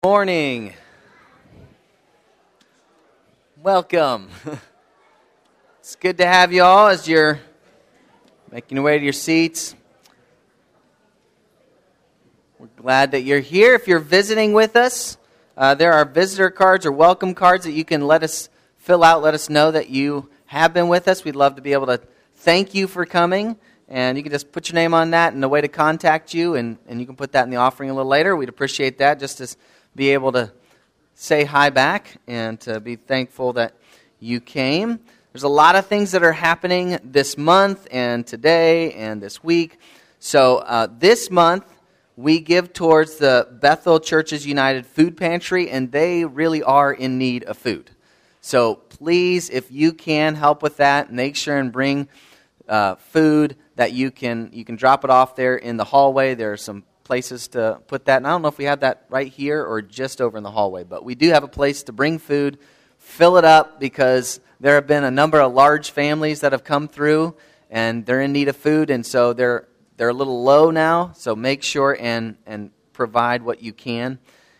Morning. Welcome. It's good to have you all as you're making your way to your seats. We're glad that you're here. If you're visiting with us, there are visitor cards or welcome cards that you can let us fill out. Let us know that you have been with us. We'd love to be able to thank you for coming. And you can just put your name on that and a way to contact you. And you can put that in the offering a little later. We'd appreciate that just to be able to say hi back and to be thankful that you came. There's a lot of things that are happening this month and today and this week. So this month we give towards the Bethel Churches United Food Pantry, and they really are in need of food. So please, if you can help with that, make sure and bring food that you can drop it off there in the hallway. There are some places to put that. And I don't know if we have that right here or just over in the hallway, but we do have a place to bring food, fill it up, because there have been a number of large families that have come through and they're in need of food, and so they're a little low now, so make sure and provide what you can.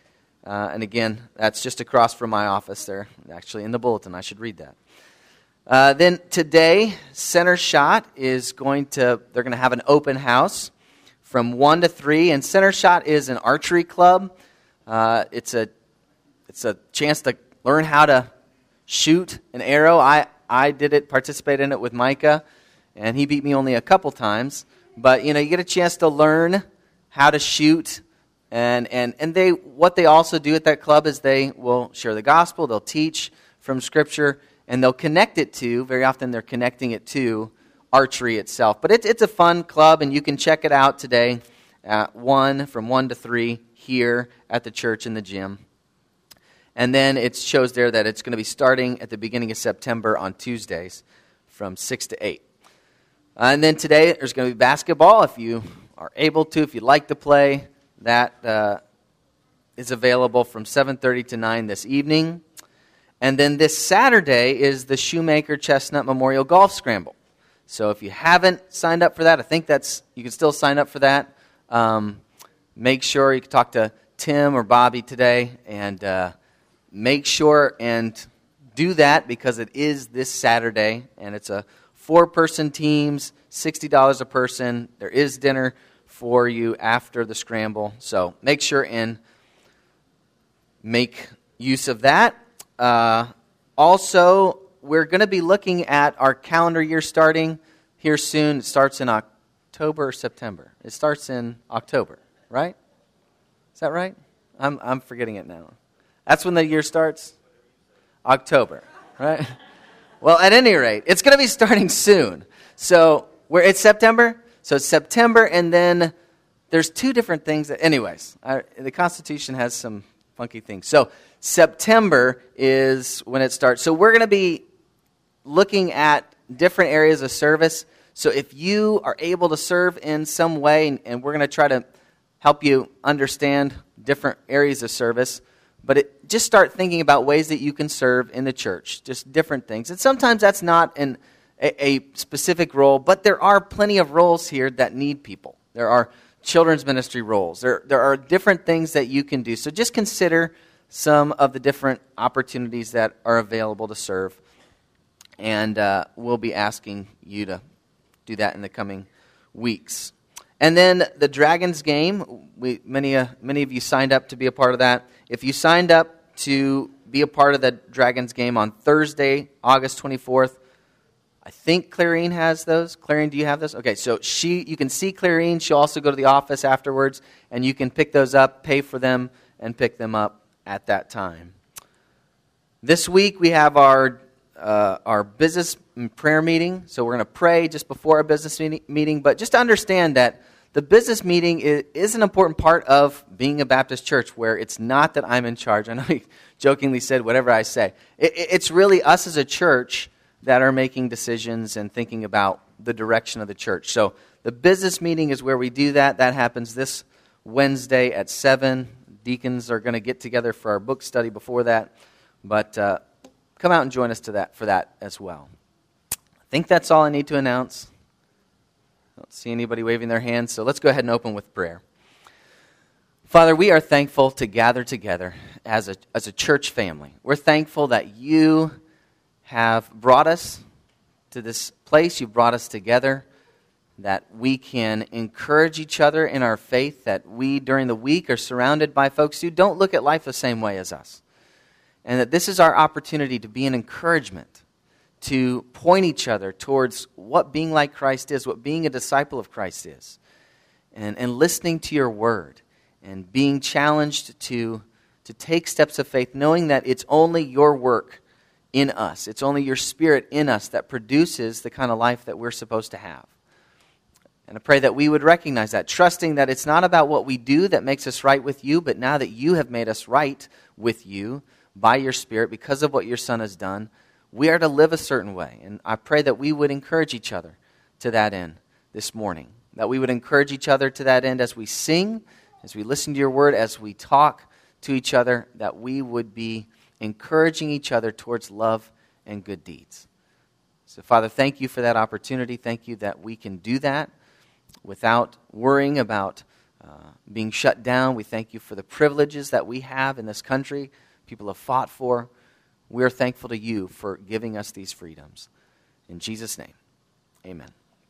And again, that's just across from my office there, actually in the bulletin. I should read that. Then today, Center Shot they're going to have an open house from 1 to 3, and Center Shot is an archery club. It's a chance to learn how to shoot an arrow. I participated in it with Micah, and he beat me only a couple times. But you get a chance to learn how to shoot, and what they also do at that club is they will share the gospel, they'll teach from Scripture, and they'll connect it to. Very often they're connecting it to archery itself. But it's a fun club, and you can check it out today at from 1 to 3 here at the church in the gym. And then it shows there that it's going to be starting at the beginning of September on Tuesdays from 6 to 8. And then today there's going to be basketball. If you are able to, if you'd like to play, that is available from 7:30 to 9 this evening. And then this Saturday is the Shoemaker Chestnut Memorial Golf Scramble. So if you haven't signed up for that, I think you can still sign up for that. Make sure you can talk to Tim or Bobby today, and make sure and do that, because it is this Saturday, and it's a 4-person teams, $60 a person. There is dinner for you after the scramble, so make sure and make use of that. Also, we're going to be looking at our calendar year starting here soon. It starts in October or September. It starts in October, right? Is that right? I'm forgetting it now. That's when the year starts? October, right? Well, at any rate, it's going to be starting soon. So it's September. So it's September, and then there's 2 different things. Anyways, the Constitution has some funky things. So September is when it starts. So we're going to be looking at different areas of service. So if you are able to serve in some way, and we're going to try to help you understand different areas of service, but just start thinking about ways that you can serve in the church, just different things. And sometimes that's not a specific role, but there are plenty of roles here that need people. There are children's ministry roles. There are different things that you can do. So just consider some of the different opportunities that are available to serve. And we'll be asking you to do that in the coming weeks. And then the Dragons game, many of you signed up to be a part of that. If you signed up to be a part of the Dragons game on Thursday, August 24th, I think Clarine has those. Clarine, do you have those? Okay, so you can see Clarine. She'll also go to the office afterwards, and you can pick those up, pay for them, and pick them up at that time. This week we have our business prayer meeting. So we're going to pray just before our business meeting. But just to understand that the business meeting is an important part of being a Baptist church, where it's not that I'm in charge. I know he jokingly said whatever I say. It's really us as a church that are making decisions and thinking about the direction of the church. So the business meeting is where we do that. That happens this Wednesday at 7. Deacons are going to get together for our book study before that. But come out and join us for that as well. I think that's all I need to announce. I don't see anybody waving their hands, so let's go ahead and open with prayer. Father, we are thankful to gather together as a church family. We're thankful that you have brought us to this place. You've brought us together, that we can encourage each other in our faith, that we, during the week, are surrounded by folks who don't look at life the same way as us. And that this is our opportunity to be an encouragement, to point each other towards what being like Christ is, what being a disciple of Christ is, and listening to your word. And being challenged to take steps of faith, knowing that it's only your work in us. It's only your Spirit in us that produces the kind of life that we're supposed to have. And I pray that we would recognize that, trusting that it's not about what we do that makes us right with you, but now that you have made us right with you by your Spirit, because of what your Son has done, we are to live a certain way. And I pray that we would encourage each other to that end this morning. That we would encourage each other to that end as we sing, as we listen to your word, as we talk to each other, that we would be encouraging each other towards love and good deeds. So, Father, thank you for that opportunity. Thank you that we can do that without worrying about being shut down. We thank you for the privileges that we have in this country, people have fought for. We are thankful to you for giving us these freedoms. In Jesus' name, amen.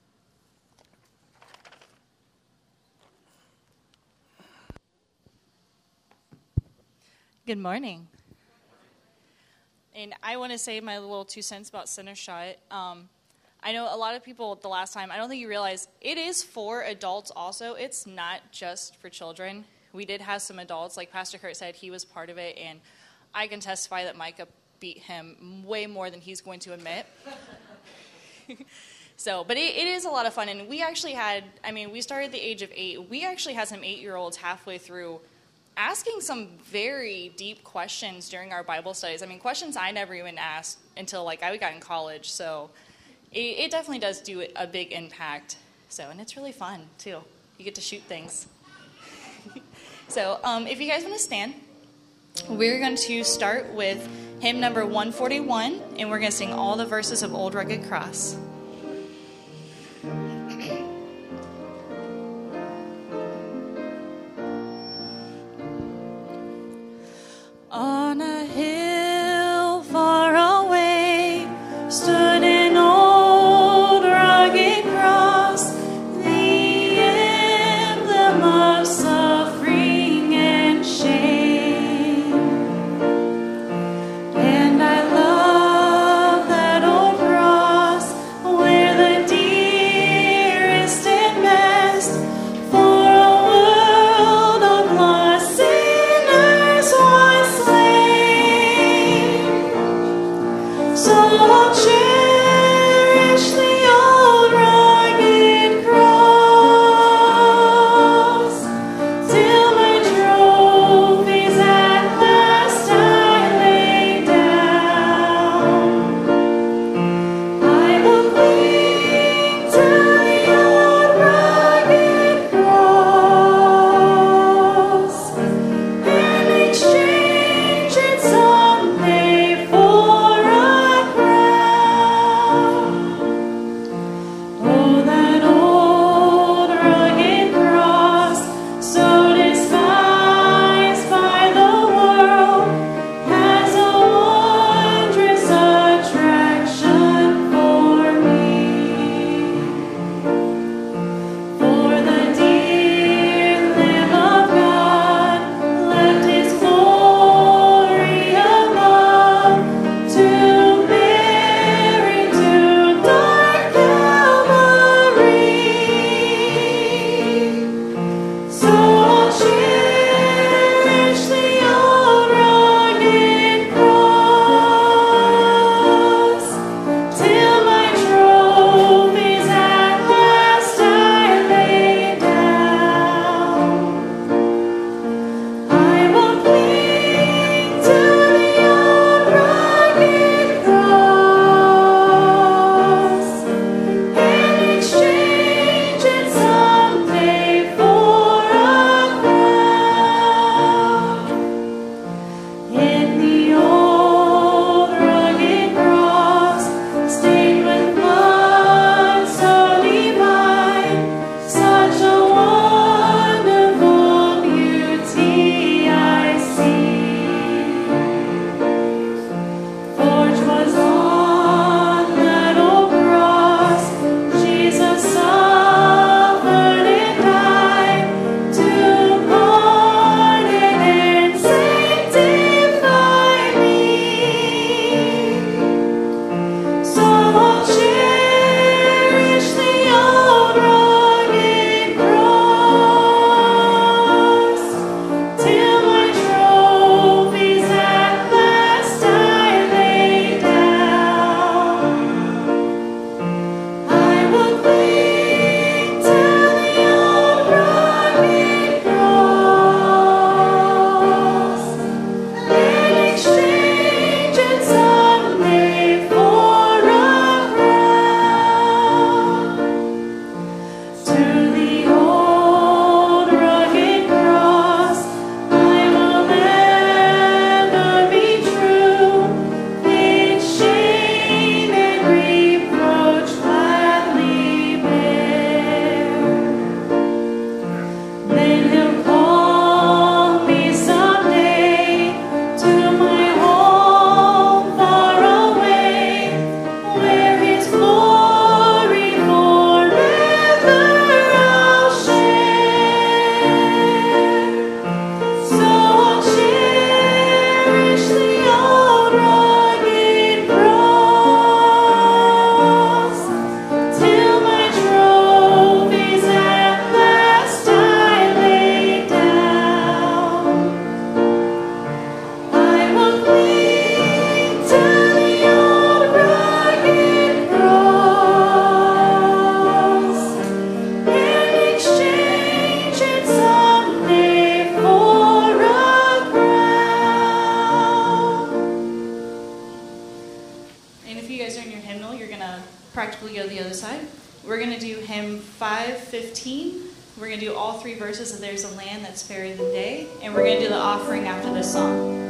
Good morning. And I want to say my little 2 cents about Center Shot. I know a lot of people the last time, I don't think you realize, it is for adults also. It's not just for children. We did have some adults, like Pastor Kurt said, he was part of it, and I can testify that Micah beat him way more than he's going to admit. But it is a lot of fun, and we actually had, we started at the age of 8. We actually had some 8-year-olds halfway through asking some very deep questions during our Bible studies. Questions I never even asked until I got in college. So it definitely does do a big impact. And it's really fun too. You get to shoot things. If you guys want to stand, we're going to start with hymn number 141, and we're going to sing all the verses of Old Rugged Cross. On a hill far away stood an old rugged cross, the emblem of suffering and shame. And I love that old cross. practically go to the other side. We're going to do hymn 515. We're going to do all 3 verses of There's a Land That's Fairer Than Day. And we're going to do the offering after this song.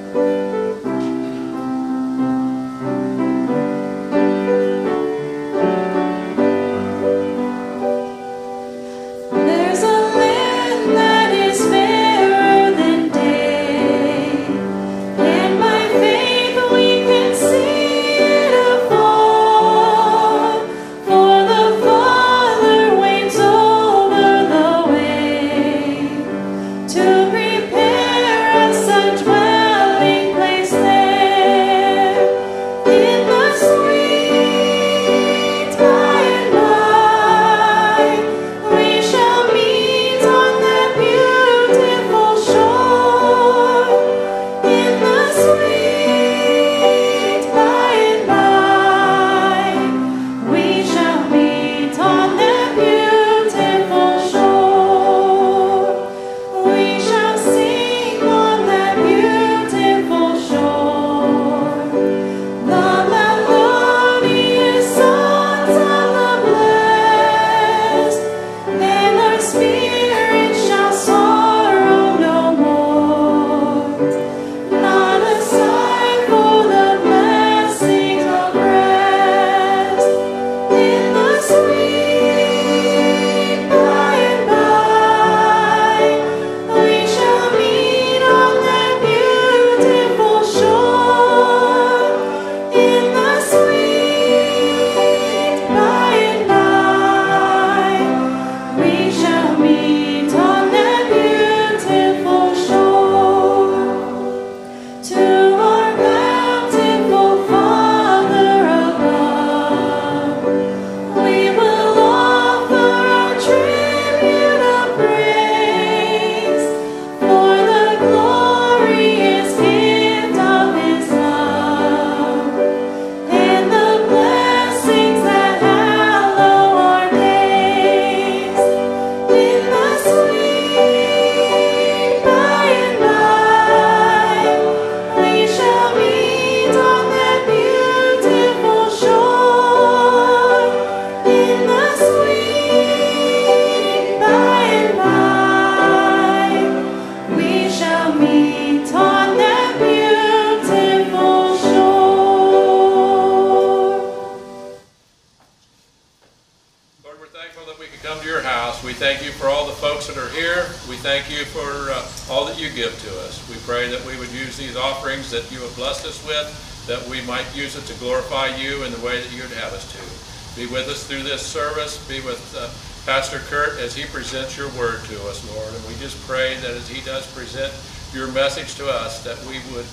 Service. Be with Pastor Kurt as he presents your word to us, Lord. And we just pray that as he does present your message to us, that we would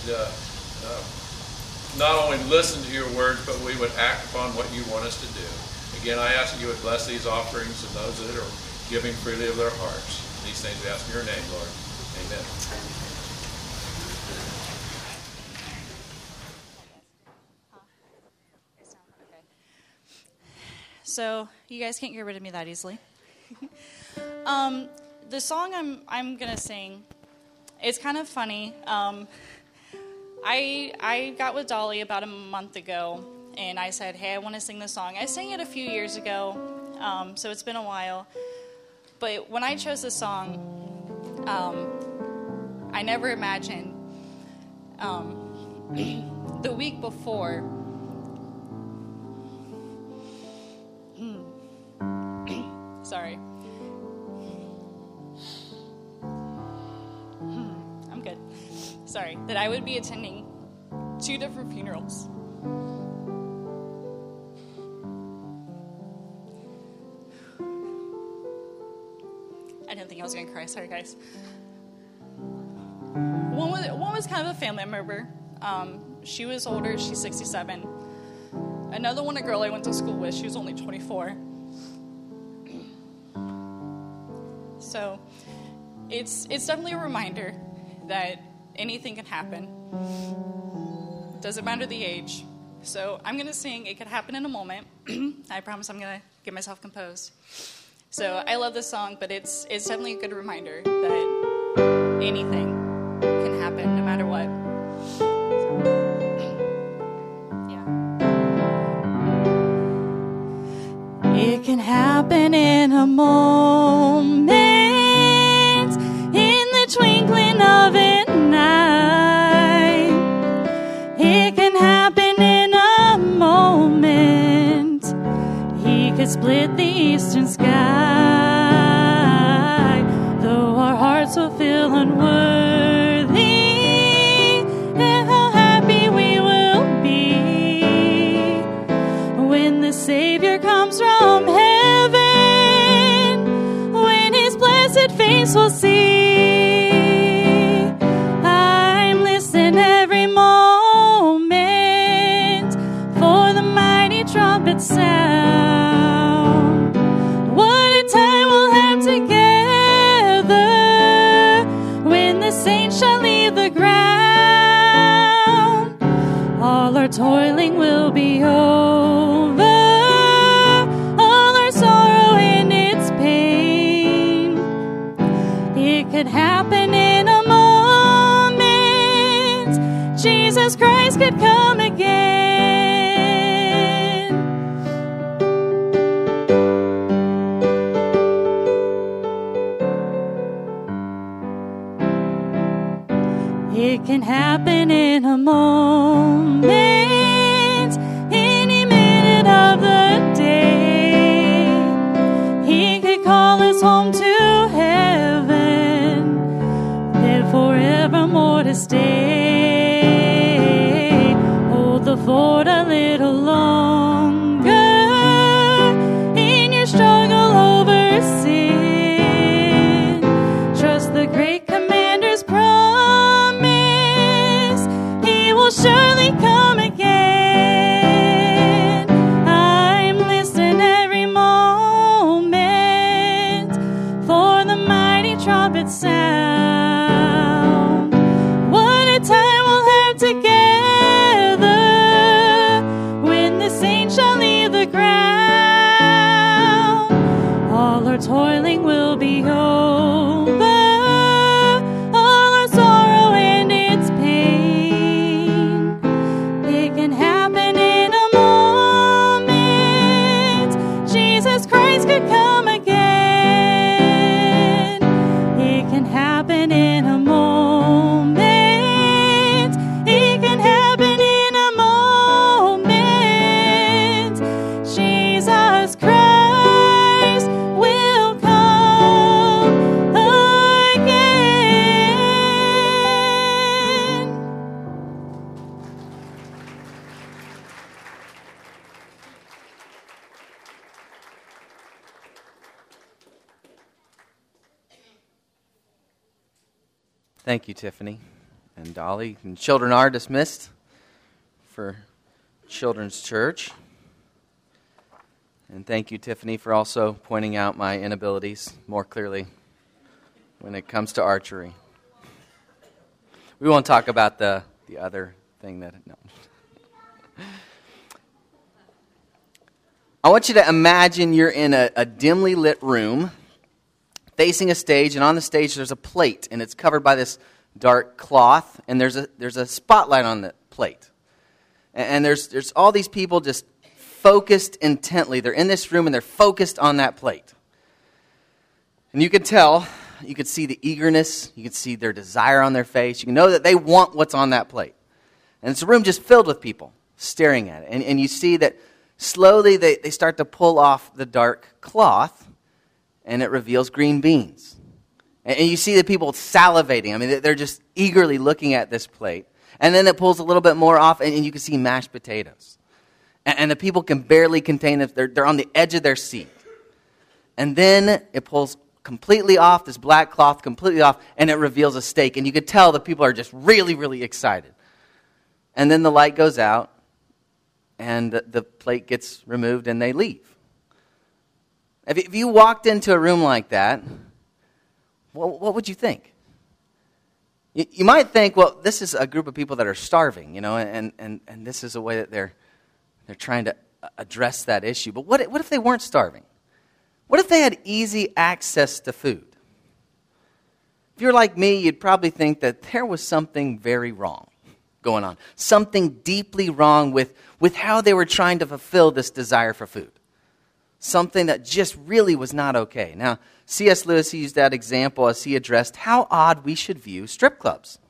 not only listen to your words, but we would act upon what you want us to do. Again, I ask that you would bless these offerings and those that are giving freely of their hearts. These things we ask in your name, Lord. Amen. So you guys can't get rid of me that easily. The song I'm gonna sing, it's kind of funny. I got with Dolly about a month ago, and I said, "Hey, I want to sing this song." I sang it a few years ago, so it's been a while. But when I chose this song, I never imagined the week before. Sorry. I'm good. Sorry. That I would be attending 2 different funerals. I didn't think I was going to cry. Sorry, guys. One was kind of a family member. She was older. She's 67. Another one, a girl I went to school with. She was only 24. So it's definitely a reminder that anything can happen. Doesn't matter the age. So I'm going to sing It Could Happen in a Moment. I promise I'm going to get myself composed. So I love this song, but it's definitely a good reminder that anything can happen no matter what. So, yeah. in a moment, in the twinkling of an eye. It can happen in a moment. He could split the eastern sky, though our hearts will feel unworthy, and how happy we will be when the Savior comes from heaven, when His blessed face we'll see. I'm listening every moment for the mighty trumpet sound. What a time we'll have together when the saints shall leave the ground. All our toiling will be over, all our sorrow and its pain. It could happen in a moment. Jesus Christ could come again. It can happen in a moment, any minute of the day. He could call us home to heaven, there forevermore to stay. Hold the fort a little longer in your struggle over sin. Trust the great commander's promise, He will surely come again. I'm listening every moment for the mighty trumpet sound. What a time we'll have together when the saints shall leave the ground. All our toiling will be over, all our sorrow and its pain. It can happen in a moment. Jesus Christ could come again. It can happen in a moment. It can happen in a moment. Jesus Christ will come again. Thank you, Tiffany and Dolly. And children are dismissed for Children's Church. And thank you, Tiffany, for also pointing out my inabilities more clearly when it comes to archery. We won't talk about the other thing that... No. I want you to imagine you're in a dimly lit room facing a stage, and on the stage there's a plate, and it's covered by this dark cloth, and there's a spotlight on the plate. And there's all these people just focused intently. They're in this room, and they're focused on that plate. And you could tell, you could see the eagerness, you could see their desire on their face. You can know that they want what's on that plate. And it's a room just filled with people staring at it. And you see that slowly they start to pull off the dark cloth, and it reveals green beans. And you see the people salivating. I mean, they're just eagerly looking at this plate. And then it pulls a little bit more off, and you can see mashed potatoes. And the people can barely contain it. They're on the edge of their seat. And then it pulls completely off, this black cloth completely off, and it reveals a steak. And you could tell the people are just really, really excited. And then the light goes out, and the plate gets removed, and they leave. If you walked into a room like that, what would you think? You might think, well, this is a group of people that are starving, and this is a way that they're trying to address that issue. But what if they weren't starving? What if they had easy access to food? If you're like me, you'd probably think that there was something very wrong going on. Something deeply wrong with how they were trying to fulfill this desire for food. something that just really was not okay. Now, C.S. Lewis used that example as he addressed how odd we should view strip clubs.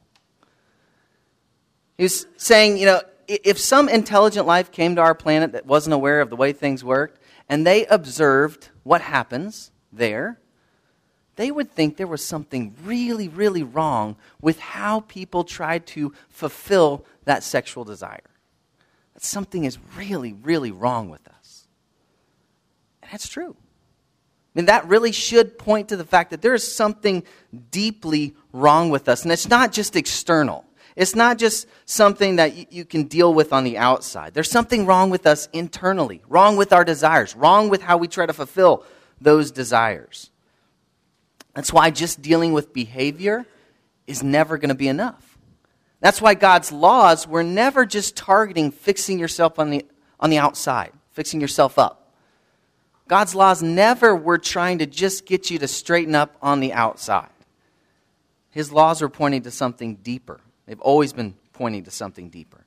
He was saying, if some intelligent life came to our planet that wasn't aware of the way things worked, and they observed what happens there, they would think there was something really, really wrong with how people try to fulfill that sexual desire. That something is really, really wrong with us. And that's true. I mean, that really should point to the fact that there is something deeply wrong with us. And it's not just external. It's not just something that you can deal with on the outside. There's something wrong with us internally, wrong with our desires, wrong with how we try to fulfill those desires. That's why just dealing with behavior is never going to be enough. That's why God's laws were never just targeting fixing yourself on the outside, fixing yourself up. God's laws never were trying to just get you to straighten up on the outside. His laws are pointing to something deeper. They've always been pointing to something deeper.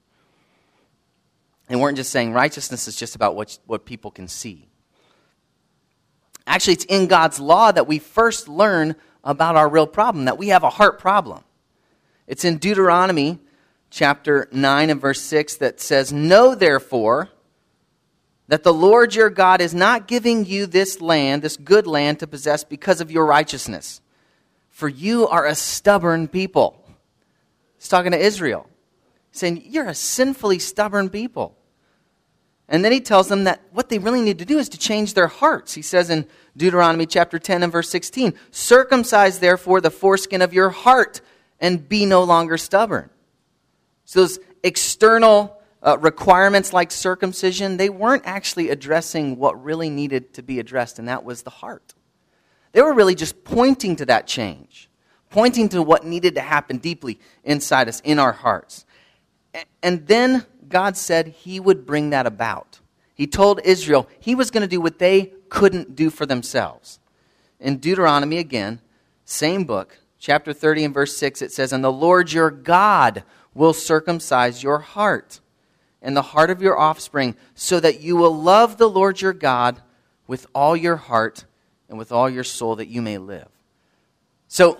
They weren't just saying righteousness is just about what people can see. Actually, it's in God's law that we first learn about our real problem, that we have a heart problem. It's in Deuteronomy chapter 9 and verse 6 that says, "Know therefore that the Lord your God is not giving you this land, this good land to possess because of your righteousness. For you are a stubborn people." He's talking to Israel, saying, you're a sinfully stubborn people. And then he tells them that what they really need to do is to change their hearts. He says in Deuteronomy chapter 10 and verse 16, "Circumcise therefore the foreskin of your heart and be no longer stubborn." So those external requirements like circumcision, they weren't actually addressing what really needed to be addressed, and that was the heart. They were really just pointing to that change, pointing to what needed to happen deeply inside us, in our hearts. And then God said he would bring that about. He told Israel he was going to do what they couldn't do for themselves. In Deuteronomy again, same book, chapter 30 and verse 6, it says, "And the Lord your God will circumcise your heart and the heart of your offspring, so that you will love the Lord your God with all your heart and with all your soul, that you may live." So,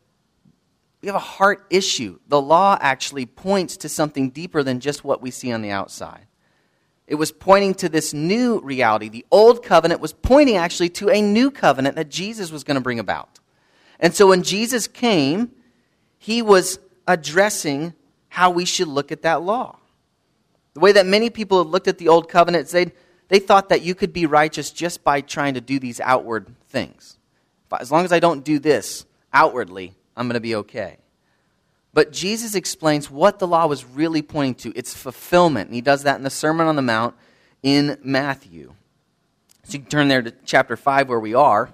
we have a heart issue. The law actually points to something deeper than just what we see on the outside. It was pointing to this new reality. The old covenant was pointing actually to a new covenant that Jesus was going to bring about. And so when Jesus came, he was addressing how we should look at that law. The way that many people have looked at the old covenant, they thought that you could be righteous just by trying to do these outward things. As long as I don't do this outwardly, I'm going to be okay. But Jesus explains what the law was really pointing to. It's fulfillment. And he does that in the Sermon on the Mount in Matthew. So you can turn there to chapter 5 where we are.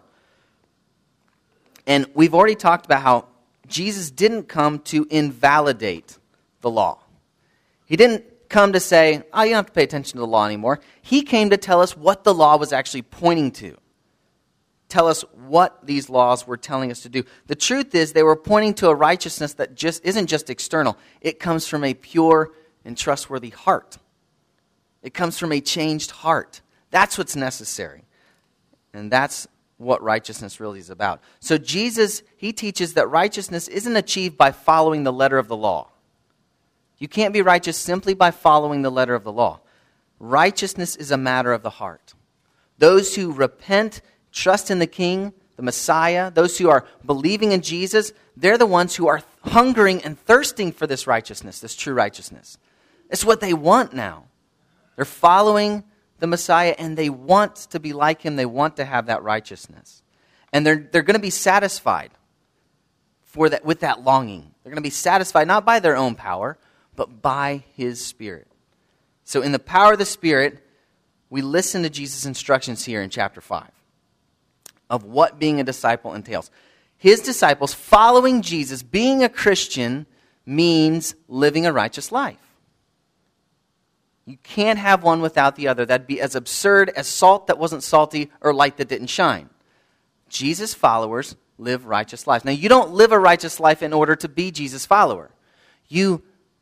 And we've already talked about how Jesus didn't come to invalidate the law. He didn't come to say, oh, you don't have to pay attention to the law anymore. He came to tell us what the law was actually pointing to. Tell us what these laws were telling us to do. The truth is they were pointing to a righteousness that just isn't just external. It comes from a pure and trustworthy heart. It comes from a changed heart. That's what's necessary. And that's what righteousness really is about. So Jesus, he teaches that righteousness isn't achieved by following the letter of the law. You can't be righteous simply by following the letter of the law. Righteousness is a matter of the heart. Those who repent, trust in the King, the Messiah, those who are believing in Jesus, they're the ones who are hungering and thirsting for this righteousness, this true righteousness. It's what they want now. They're following the Messiah and they want to be like him. They want to have that righteousness. And they're going to be satisfied with that longing. They're going to be satisfied not by their own power, but by his Spirit. So in the power of the Spirit, we listen to Jesus' instructions here in chapter 5 of what being a disciple entails. His disciples following Jesus, being a Christian, means living a righteous life. You can't have one without the other. That'd be as absurd as salt that wasn't salty or light that didn't shine. Jesus' followers live righteous lives. Now, you don't live a righteous life in order to be Jesus' follower. You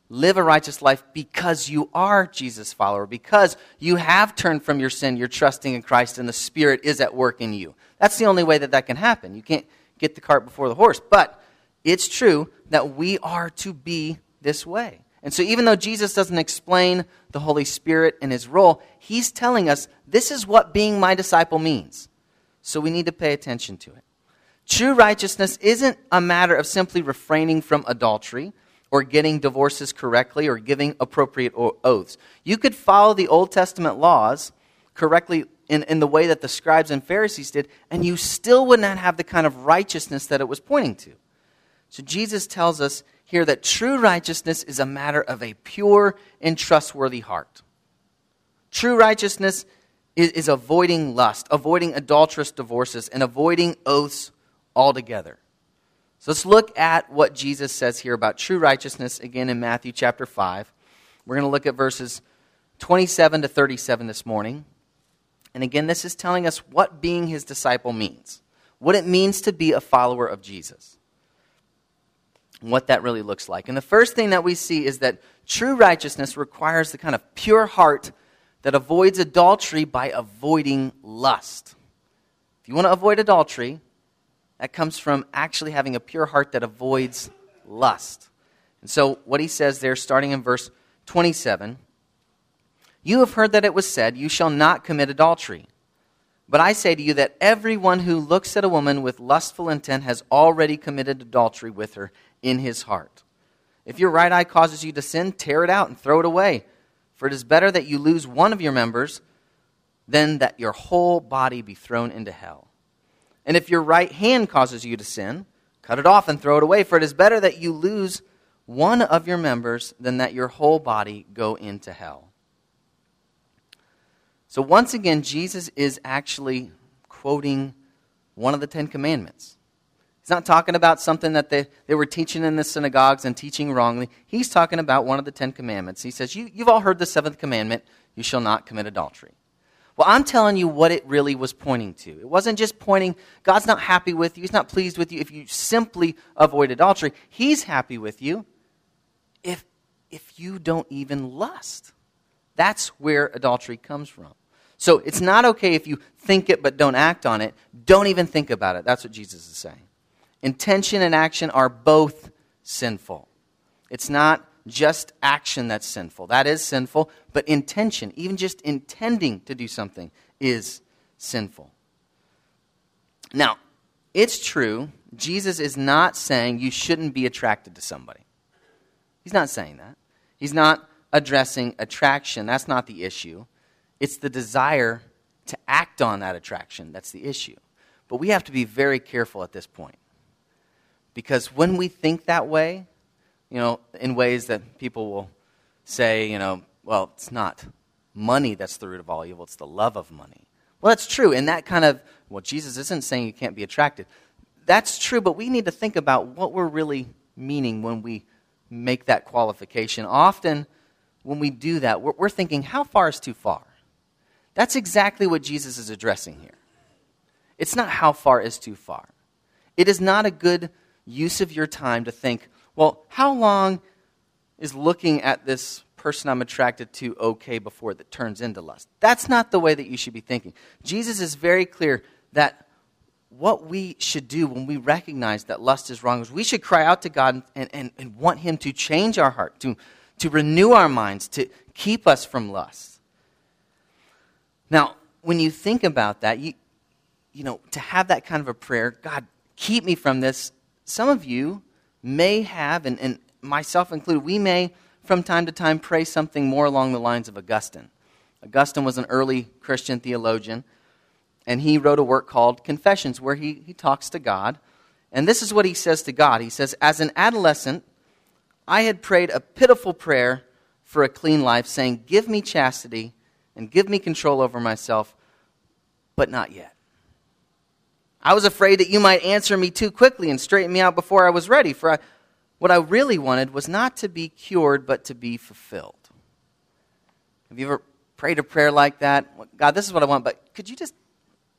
live a righteous life because you are Jesus' follower, because you have turned from your sin, you're trusting in Christ, and the Spirit is at work in you. That's the only way that can happen. You can't get the cart before the horse. But it's true that we are to be this way. And so even though Jesus doesn't explain the Holy Spirit and his role, he's telling us this is what being my disciple means. So we need to pay attention to it. True righteousness isn't a matter of simply refraining from adultery or getting divorces correctly or giving appropriate oaths. You could follow the Old Testament laws correctly in the way that the scribes and Pharisees did, and you still would not have the kind of righteousness that it was pointing to. So Jesus tells us here that true righteousness is a matter of a pure and trustworthy heart. True righteousness is avoiding lust, avoiding adulterous divorces, and avoiding oaths altogether. So let's look at what Jesus says here about true righteousness again in Matthew chapter 5. We're going to look at verses 27 to 37 this morning. And again, this is telling us what being his disciple means, what it means to be a follower of Jesus, and what that really looks like. And the first thing that we see is that true righteousness requires the kind of pure heart that avoids adultery by avoiding lust. If you want to avoid adultery, that comes from actually having a pure heart that avoids lust. And so what he says there, starting in verse 27, "You have heard that it was said, 'You shall not commit adultery.' But I say to you that everyone who looks at a woman with lustful intent has already committed adultery with her in his heart. If your right eye causes you to sin, tear it out and throw it away. For it is better that you lose one of your members than that your whole body be thrown into hell. And if your right hand causes you to sin, cut it off and throw it away. For it is better that you lose one of your members than that your whole body go into hell." So once again, Jesus is actually quoting one of the Ten Commandments. He's not talking about something that they were teaching in the synagogues and teaching wrongly. He's talking about one of the Ten Commandments. He says, you've all heard the seventh commandment, you shall not commit adultery. Well, I'm telling you what it really was pointing to. It wasn't just pointing, God's not happy with you, he's not pleased with you if you simply avoid adultery. He's happy with you if you don't even lust. That's where adultery comes from. So it's not okay if you think it but don't act on it. Don't even think about it. That's what Jesus is saying. Intention and action are both sinful. It's not just action that's sinful. That is sinful, but intention, even just intending to do something, is sinful. Now, it's true, Jesus is not saying you shouldn't be attracted to somebody. He's not saying that. He's not addressing attraction. That's not the issue. It's the desire to act on that attraction that's the issue. But we have to be very careful at this point. Because when we think that way, in ways that people will say, well, it's not money that's the root of all evil, it's the love of money. Well, that's true. And that kind of, Jesus isn't saying you can't be attracted. That's true, but we need to think about what we're really meaning when we make that qualification. Often, when we do that, we're thinking, how far is too far? That's exactly what Jesus is addressing here. It's not how far is too far. It is not a good use of your time to think, well, how long is looking at this person I'm attracted to okay before that turns into lust? That's not the way that you should be thinking. Jesus is very clear that what we should do when we recognize that lust is wrong is we should cry out to God and want him to change our heart, to renew our minds, to keep us from lust. Now, when you think about that, to have that kind of a prayer, God, keep me from this. Some of you may have, and myself included, we may from time to time pray something more along the lines of Augustine. Augustine was an early Christian theologian, and he wrote a work called Confessions, where he talks to God. And this is what he says to God. He says, as an adolescent, I had prayed a pitiful prayer for a clean life, saying, give me chastity and give me control over myself, but not yet. I was afraid that you might answer me too quickly and straighten me out before I was ready, for what I really wanted was not to be cured, but to be fulfilled. Have you ever prayed a prayer like that? God, this is what I want, but could you just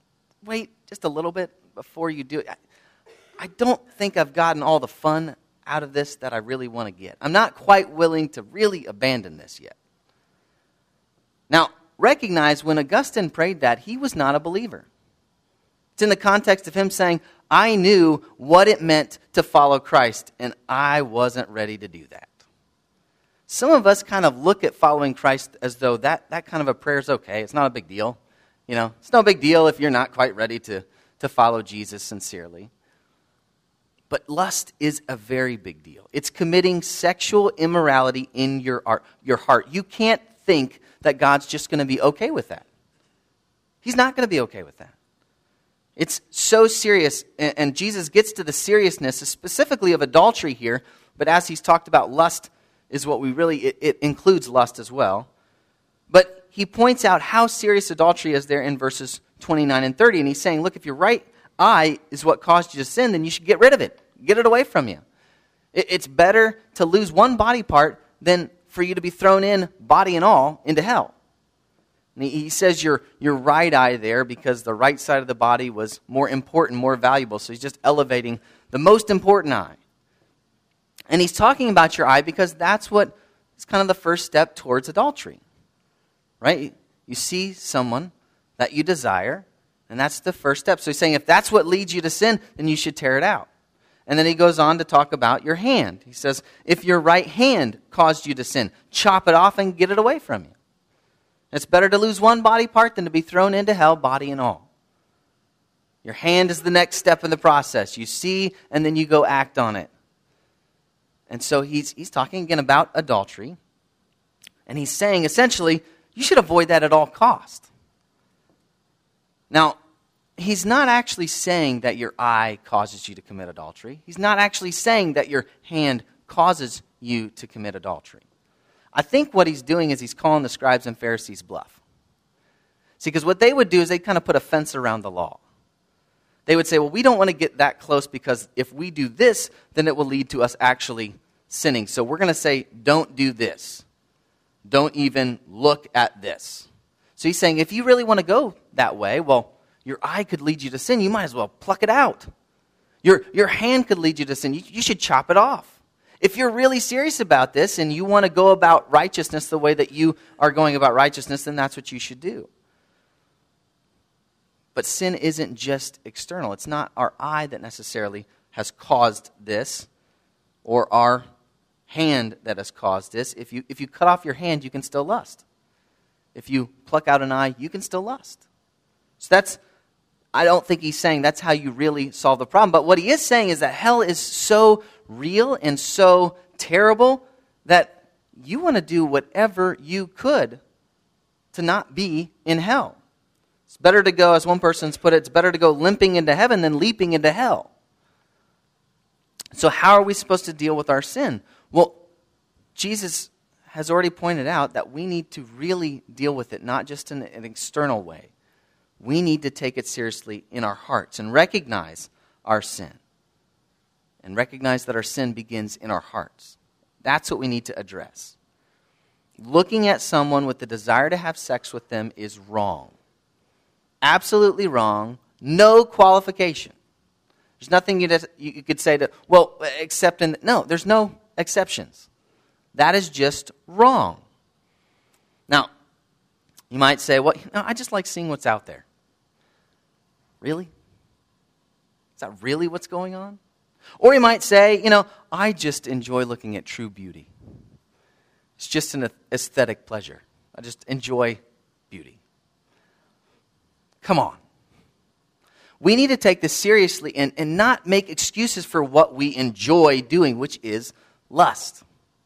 wait just a little bit before you do it? I don't think I've gotten all the fun out of this that I really want to get. I'm not quite willing to really abandon this yet. Now, recognize when Augustine prayed that, he was not a believer. It's in the context of him saying, I knew what it meant to follow Christ, and I wasn't ready to do that. Some of us kind of look at following Christ as though that kind of a prayer is okay. It's not a big deal. It's no big deal if you're not quite ready to follow Jesus sincerely. But lust is a very big deal. It's committing sexual immorality in your heart. You can't think that God's just going to be okay with that. He's not going to be okay with that. It's so serious, and Jesus gets to the seriousness specifically of adultery here, but as he's talked about lust is what we really, it includes lust as well. But he points out how serious adultery is there in verses 29 and 30, and he's saying, look, if your right eye is what caused you to sin, then you should get rid of it. Get it away from you. It's better to lose one body part than for you to be thrown in, body and all, into hell. And he says your right eye there because the right side of the body was more important, more valuable, so he's just elevating the most important eye. And he's talking about your eye because that's what is kind of the first step towards adultery. Right? You see someone that you desire, and that's the first step. So he's saying if that's what leads you to sin, then you should tear it out. And then he goes on to talk about your hand. He says, if your right hand caused you to sin, chop it off and get it away from you. It's better to lose one body part than to be thrown into hell, body and all. Your hand is the next step in the process. You see, and then you go act on it. And so he's talking again about adultery. And he's saying, essentially, you should avoid that at all cost. Now, he's not actually saying that your eye causes you to commit adultery. He's not actually saying that your hand causes you to commit adultery. I think what he's doing is he's calling the scribes and Pharisees bluff. See, because what they would do is they'd kind of put a fence around the law. They would say, well, we don't want to get that close because if we do this, then it will lead to us actually sinning. So we're going to say, don't do this. Don't even look at this. So he's saying, if you really want to go that way, well, your eye could lead you to sin. You might as well pluck it out. Your hand could lead you to sin. You should chop it off. If you're really serious about this and you want to go about righteousness the way that you are going about righteousness, then that's what you should do. But sin isn't just external. It's not our eye that necessarily has caused this or our hand that has caused this. If you cut off your hand, you can still lust. If you pluck out an eye, you can still lust. So I don't think he's saying that's how you really solve the problem. But what he is saying is that hell is so real and so terrible that you want to do whatever you could to not be in hell. It's better to go, as one person's put it, it's better to go limping into heaven than leaping into hell. So how are we supposed to deal with our sin? Well, Jesus has already pointed out that we need to really deal with it, not just in an external way. We need to take it seriously in our hearts and recognize our sin. And recognize that our sin begins in our hearts. That's what we need to address. Looking at someone with the desire to have sex with them is wrong. Absolutely wrong. No qualification. There's nothing you could say to, well, except in, no, there's no exceptions. That is just wrong. Now, you might say, well, I just like seeing what's out there. Really? Is that really what's going on? Or you might say, I just enjoy looking at true beauty. It's just an aesthetic pleasure. I just enjoy beauty. Come on. We need to take this seriously and not make excuses for what we enjoy doing, which is lust.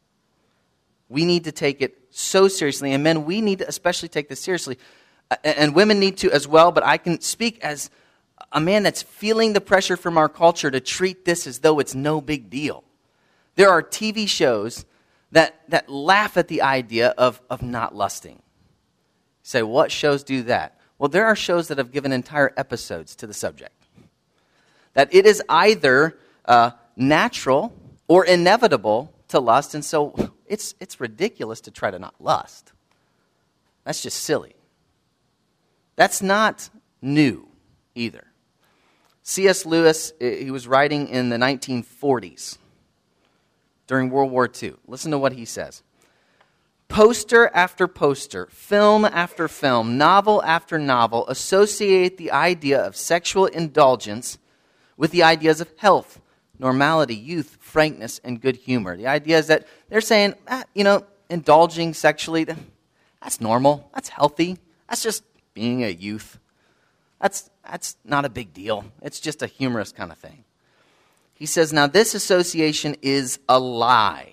We need to take it so seriously, and men, we need to especially take this seriously. And women need to as well, but I can speak as a man that's feeling the pressure from our culture to treat this as though it's no big deal. There are TV shows that laugh at the idea of not lusting. You say, what shows do that? Well, there are shows that have given entire episodes to the subject. That it is either natural or inevitable to lust, and so it's ridiculous to try to not lust. That's just silly. That's not new either. C.S. Lewis, he was writing in the 1940s. during World War II. Listen to what he says. Poster after poster, film after film, novel after novel associate the idea of sexual indulgence with the ideas of health, normality, youth, frankness, and good humor. The idea is that they're saying, indulging sexually, that's normal, that's healthy, that's just being a youth. That's not a big deal. It's just a humorous kind of thing. He says, now this association is a lie.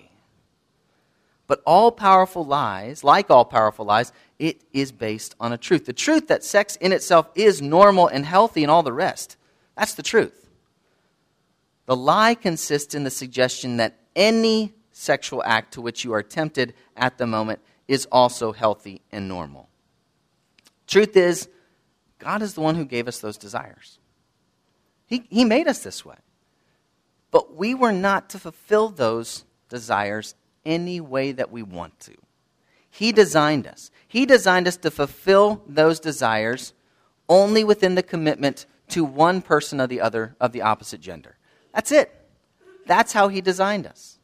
But like all powerful lies, it is based on a truth. The truth that sex in itself is normal and healthy and all the rest. That's the truth. The lie consists in the suggestion that any sexual act to which you are tempted at the moment is also healthy and normal. Truth is, God is the one who gave us those desires. He made us this way. But we were not to fulfill those desires any way that we want to. He designed us. He designed us to fulfill those desires only within the commitment to one person of the opposite gender. That's it. That's how he designed us.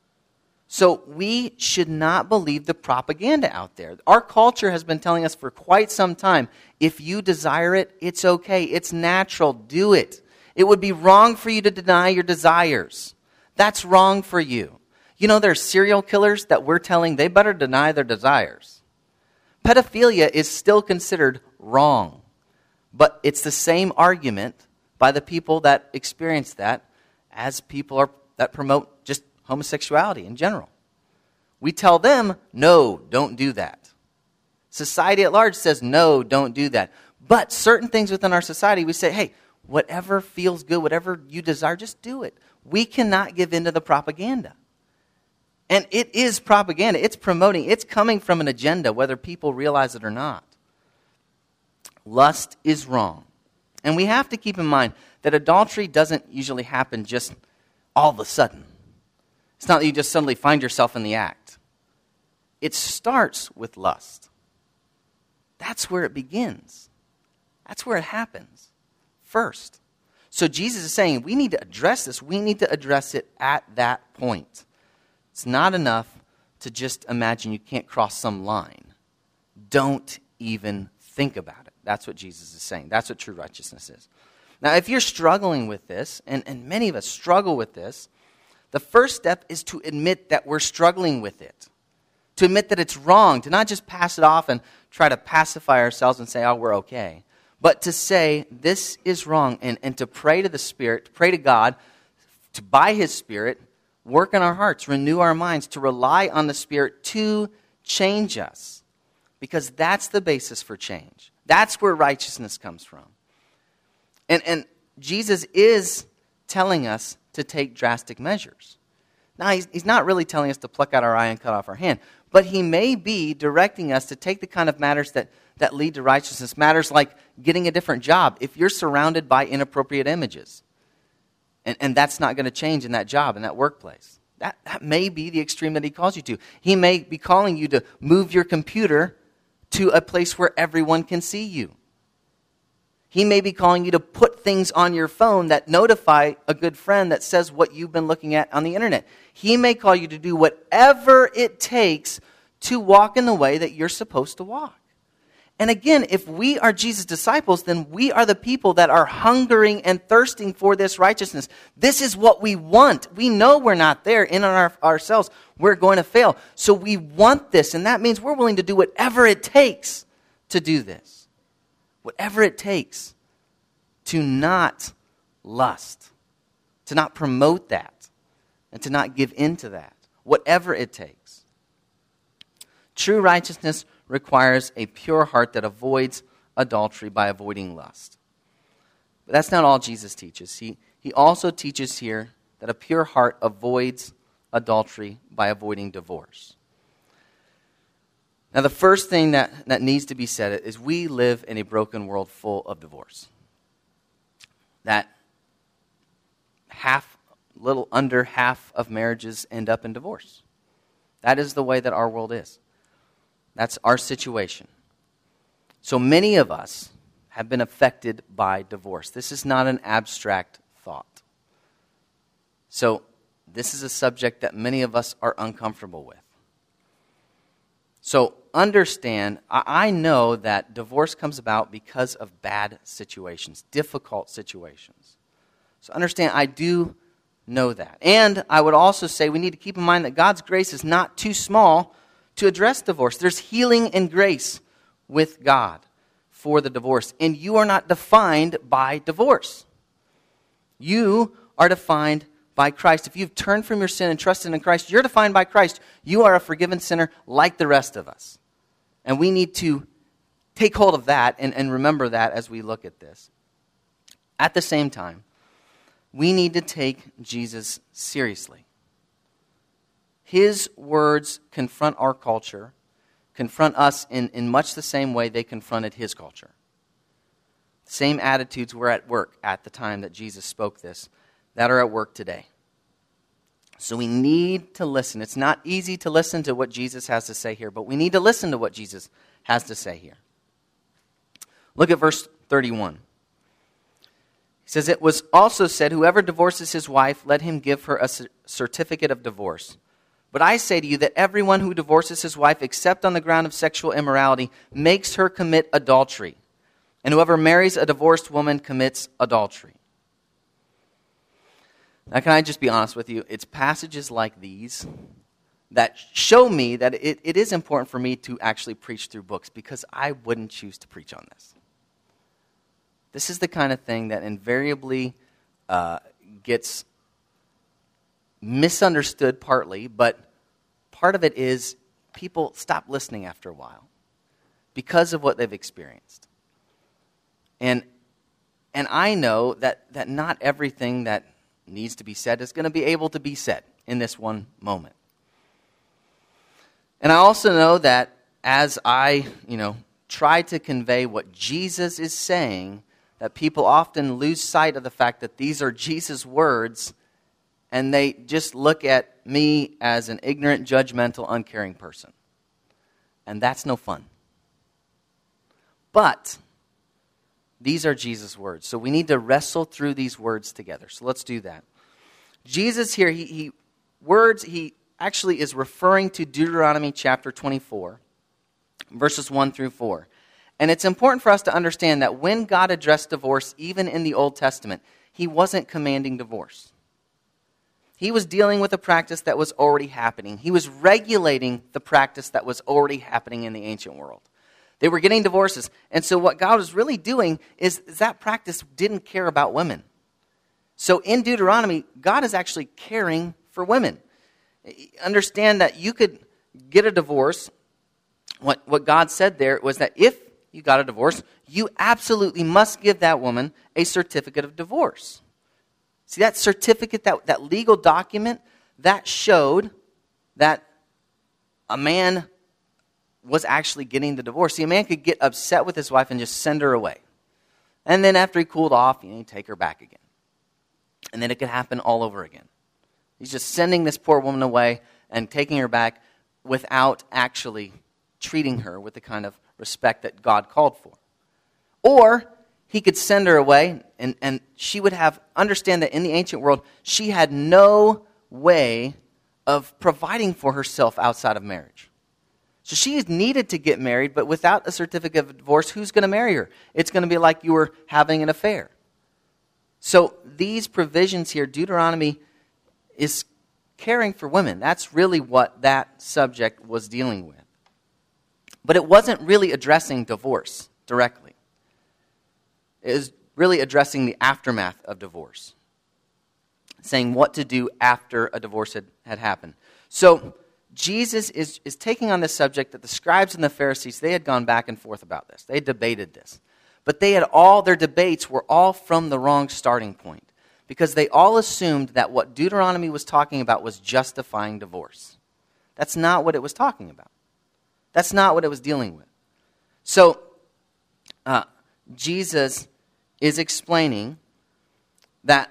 So we should not believe the propaganda out there. Our culture has been telling us for quite some time, if you desire it, it's okay. It's natural. Do it. It would be wrong for you to deny your desires. That's wrong for you. You know, there's serial killers that we're telling they better deny their desires. Pedophilia is still considered wrong. But it's the same argument by the people that experience that as people that promote just homosexuality in general. We tell them, no, don't do that. Society at large says, no, don't do that. But certain things within our society, we say, hey, whatever feels good, whatever you desire, just do it. We cannot give in to the propaganda. And it is propaganda. It's promoting. It's coming from an agenda, whether people realize it or not. Lust is wrong. And we have to keep in mind that adultery doesn't usually happen just all of a sudden. It's not that you just suddenly find yourself in the act. It starts with lust. That's where it begins. That's where it happens first. So Jesus is saying we need to address this. We need to address it at that point. It's not enough to just imagine you can't cross some line. Don't even think about it. That's what Jesus is saying. That's what true righteousness is. Now, if you're struggling with this, and many of us struggle with this, the first step is to admit that we're struggling with it. To admit that it's wrong. To not just pass it off and try to pacify ourselves and say, oh, we're okay. But to say, this is wrong, and to pray to the Spirit, to pray to God, to by His Spirit, work in our hearts, renew our minds, to rely on the Spirit to change us. Because that's the basis for change. That's where righteousness comes from. And Jesus is telling us to take drastic measures. Now, he's not really telling us to pluck out our eye and cut off our hand, but he may be directing us to take the kind of matters that lead to righteousness, matters like getting a different job if you're surrounded by inappropriate images. And that's not going to change in that job, in that workplace. That may be the extreme that he calls you to. He may be calling you to move your computer to a place where everyone can see you. He may be calling you to put things on your phone that notify a good friend that says what you've been looking at on the internet. He may call you to do whatever it takes to walk in the way that you're supposed to walk. And again, if we are Jesus' disciples, then we are the people that are hungering and thirsting for this righteousness. This is what we want. We know we're not there in ourselves. We're going to fail. So we want this, and that means we're willing to do whatever it takes to do this. Whatever it takes to not lust, to not promote that, and to not give in to that. Whatever it takes. True righteousness requires a pure heart that avoids adultery by avoiding lust. But that's not all Jesus teaches. He also teaches here that a pure heart avoids adultery by avoiding divorce. Now, the first thing that needs to be said is we live in a broken world full of divorce. That little under half of marriages end up in divorce. That is the way that our world is. That's our situation. So many of us have been affected by divorce. This is not an abstract thought. So this is a subject that many of us are uncomfortable with. So understand, I know that divorce comes about because of bad situations, difficult situations. So understand, I do know that. And I would also say we need to keep in mind that God's grace is not too small to address divorce. There's healing and grace with God for the divorce. And you are not defined by divorce. You are defined by Christ. If you've turned from your sin and trusted in Christ, you're defined by Christ. You are a forgiven sinner like the rest of us. And we need to take hold of that and remember that as we look at this. At the same time, we need to take Jesus seriously. His words confront our culture, confront us in much the same way they confronted his culture. The same attitudes were at work at the time that Jesus spoke this that are at work today. So we need to listen. It's not easy to listen to what Jesus has to say here, but we need to listen to what Jesus has to say here. Look at verse 31. He says, "It was also said, whoever divorces his wife, let him give her a certificate of divorce. But I say to you that everyone who divorces his wife except on the ground of sexual immorality makes her commit adultery. And whoever marries a divorced woman commits adultery." Now, can I just be honest with you? It's passages like these that show me that it is important for me to actually preach through books, because I wouldn't choose to preach on this. This is the kind of thing that invariably gets misunderstood partly, but part of it is people stop listening after a while because of what they've experienced. And I know that not everything that needs to be said is going to be able to be said in this one moment. And I also know that as I, try to convey what Jesus is saying, that people often lose sight of the fact that these are Jesus' words, and they just look at me as an ignorant, judgmental, uncaring person. And that's no fun. But these are Jesus' words. So we need to wrestle through these words together. So let's do that. Jesus here, he actually is referring to Deuteronomy chapter 24, verses 1 through 4. And it's important for us to understand that when God addressed divorce, even in the Old Testament, he wasn't commanding divorce. He was dealing with a practice that was already happening. He was regulating the practice that was already happening in the ancient world. They were getting divorces. And so what God was really doing is that practice didn't care about women. So in Deuteronomy, God is actually caring for women. Understand that you could get a divorce. What God said there was that if you got a divorce, you absolutely must give that woman a certificate of divorce. See, that certificate, that legal document, that showed that a man was actually getting the divorce. See, a man could get upset with his wife and just send her away. And then after he cooled off, he'd take her back again. And then it could happen all over again. He's just sending this poor woman away and taking her back without actually treating her with the kind of respect that God called for. Or he could send her away, and she would understand that in the ancient world, she had no way of providing for herself outside of marriage. So she needed to get married, but without a certificate of divorce, who's going to marry her? It's going to be like you were having an affair. So these provisions here, Deuteronomy is caring for women. That's really what that subject was dealing with. But it wasn't really addressing divorce directly. It was really addressing the aftermath of divorce, saying what to do after a divorce had happened. So Jesus is taking on this subject that the scribes and the Pharisees, they had gone back and forth about this. They had debated this. But their debates were all from the wrong starting point, because they all assumed that what Deuteronomy was talking about was justifying divorce. That's not what it was talking about. That's not what it was dealing with. So Jesus is explaining that,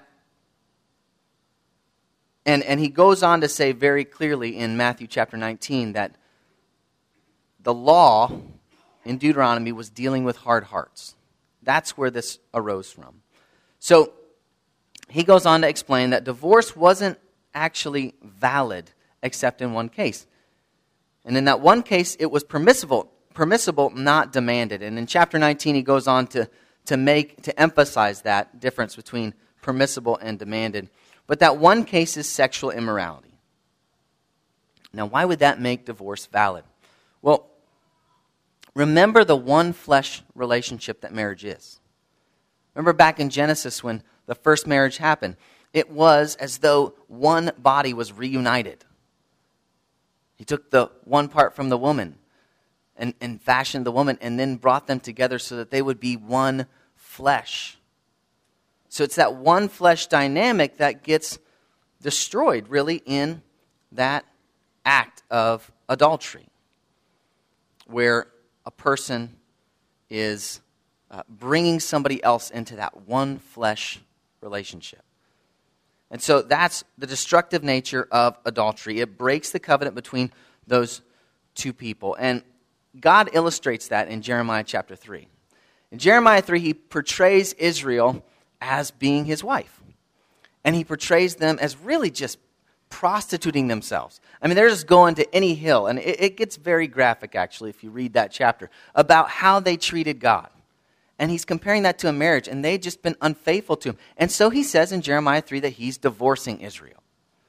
and he goes on to say very clearly in Matthew chapter 19 that the law in Deuteronomy was dealing with hard hearts. That's where this arose from. So he goes on to explain that divorce wasn't actually valid except in one case. And in that one case, it was permissible, not demanded. And in chapter 19, he goes on to emphasize that difference between permissible and demanded. But that one case is sexual immorality. Now, why would that make divorce valid? Well, remember the one flesh relationship that marriage is. Remember back in Genesis when the first marriage happened, it was as though one body was reunited. He took the one part from the woman and fashioned the woman and then brought them together so that they would be one flesh. So it's that one flesh dynamic that gets destroyed really in that act of adultery, where a person is bringing somebody else into that one flesh relationship. And so that's the destructive nature of adultery. It breaks the covenant between those two people. And God illustrates that in Jeremiah chapter 3. In Jeremiah 3, he portrays Israel as being his wife. And he portrays them as really just prostituting themselves. I mean, they're just going to any hill. And it gets very graphic, actually, if you read that chapter, about how they treated God. And he's comparing that to a marriage, and they'd just been unfaithful to him. And so he says in Jeremiah 3 that he's divorcing Israel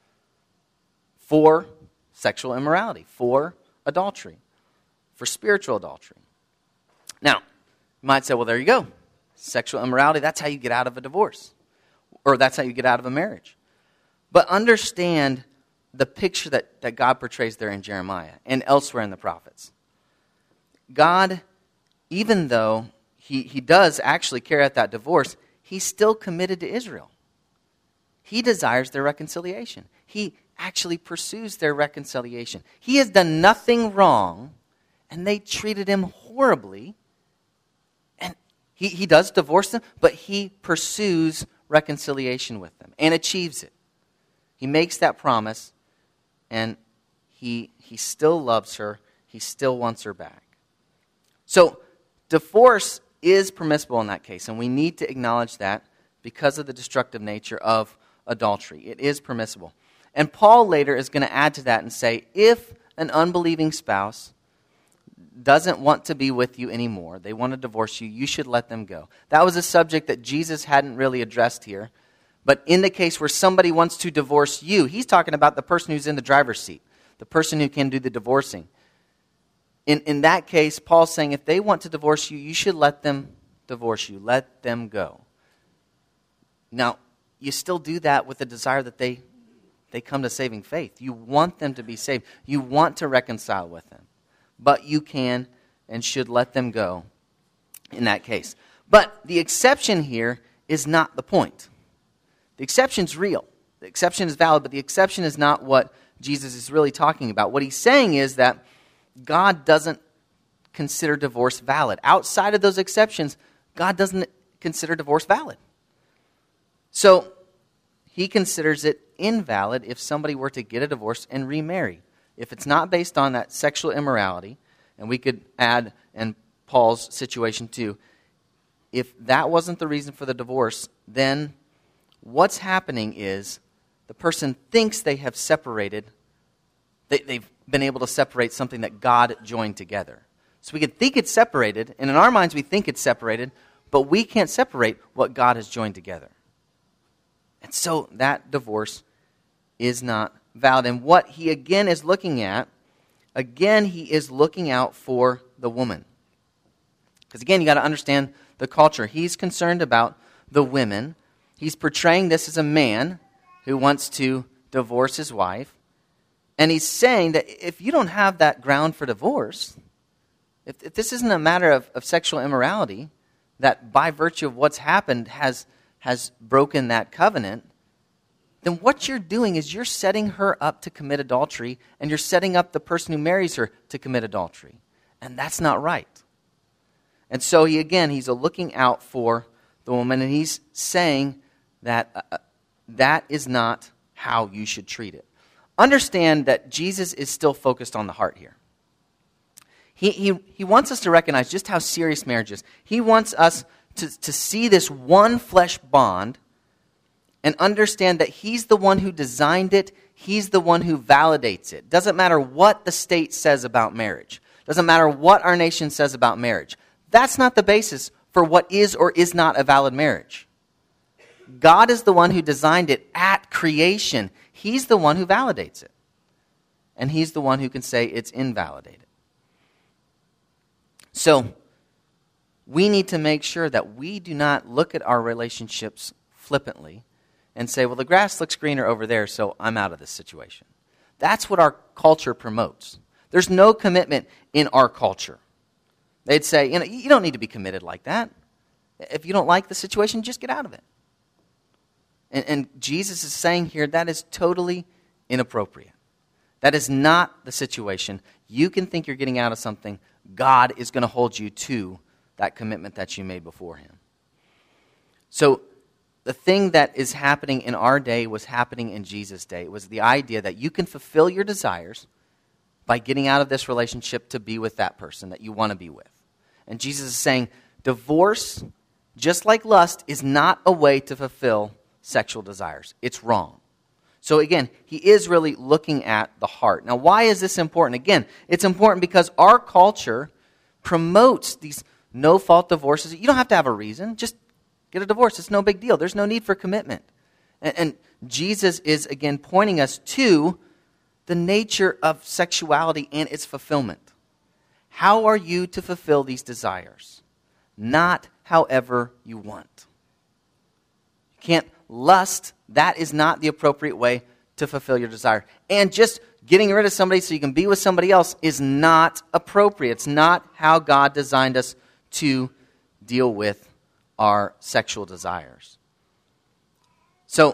for sexual immorality, for adultery, for spiritual adultery. Now, you might say, well, there you go. Sexual immorality, that's how you get out of a divorce. Or that's how you get out of a marriage. But understand the picture that God portrays there in Jeremiah and elsewhere in the prophets. God, even though He does actually carry out that divorce, he's still committed to Israel. He desires their reconciliation. He actually pursues their reconciliation. He has done nothing wrong, and they treated him horribly. And he does divorce them, but he pursues reconciliation with them and achieves it. He makes that promise, and he still loves her. He still wants her back. So divorce is permissible in that case, and we need to acknowledge that because of the destructive nature of adultery. It is permissible. And Paul later is going to add to that and say, if an unbelieving spouse doesn't want to be with you anymore, they want to divorce you, you should let them go. That was a subject that Jesus hadn't really addressed here. But in the case where somebody wants to divorce you, he's talking about the person who's in the driver's seat, the person who can do the divorcing. In that case, Paul's saying if they want to divorce you, you should let them divorce you. Let them go. Now, you still do that with the desire that they come to saving faith. You want them to be saved. You want to reconcile with them. But you can and should let them go in that case. But the exception here is not the point. The exception's real. The exception is valid, but the exception is not what Jesus is really talking about. What he's saying is that God doesn't consider divorce valid. Outside of those exceptions, God doesn't consider divorce valid. So he considers it invalid if somebody were to get a divorce and remarry. If it's not based on that sexual immorality, and we could add in Paul's situation too, if that wasn't the reason for the divorce, then what's happening is the person thinks they have separated. They've been able to separate something that God joined together. So we could think it's separated, and in our minds we think it's separated, but we can't separate what God has joined together. And so that divorce is not valid. And what he again is looking at, he is looking out for the woman. Because again, you got to understand the culture. He's concerned about the women. He's portraying this as a man who wants to divorce his wife. And he's saying that if you don't have that ground for divorce, if this isn't a matter of sexual immorality, that by virtue of what's happened has broken that covenant, then what you're doing is you're setting her up to commit adultery, and you're setting up the person who marries her to commit adultery. And that's not right. And so he's looking out for the woman, and he's saying that that is not how you should treat it. Understand that Jesus is still focused on the heart here. He wants us to recognize just how serious marriage is. He wants us to see this one flesh bond and understand that He's the one who designed it. He's the one who validates it. Doesn't matter what the state says about marriage. Doesn't matter what our nation says about marriage. That's not the basis for what is or is not a valid marriage. God is the one who designed it at creation. He's the one who validates it. And He's the one who can say it's invalidated. So, we need to make sure that we do not look at our relationships flippantly and say, well, the grass looks greener over there, so I'm out of this situation. That's what our culture promotes. There's no commitment in our culture. They'd say, you don't need to be committed like that. If you don't like the situation, just get out of it. And Jesus is saying here that is totally inappropriate. That is not the situation. You can think you're getting out of something. God is going to hold you to that commitment that you made before Him. So the thing that is happening in our day was happening in Jesus' day. It was the idea that you can fulfill your desires by getting out of this relationship to be with that person that you want to be with. And Jesus is saying divorce, just like lust, is not a way to fulfill sexual desires. It's wrong. So again, He is really looking at the heart. Now, why is this important? Again, it's important because our culture promotes these no-fault divorces. You don't have to have a reason. Just get a divorce. It's no big deal. There's no need for commitment. And Jesus is, again, pointing us to the nature of sexuality and its fulfillment. How are you to fulfill these desires? Not however you want. You can't lust. That is not the appropriate way to fulfill your desire. And just getting rid of somebody so you can be with somebody else is not appropriate. It's not how God designed us to deal with our sexual desires. So,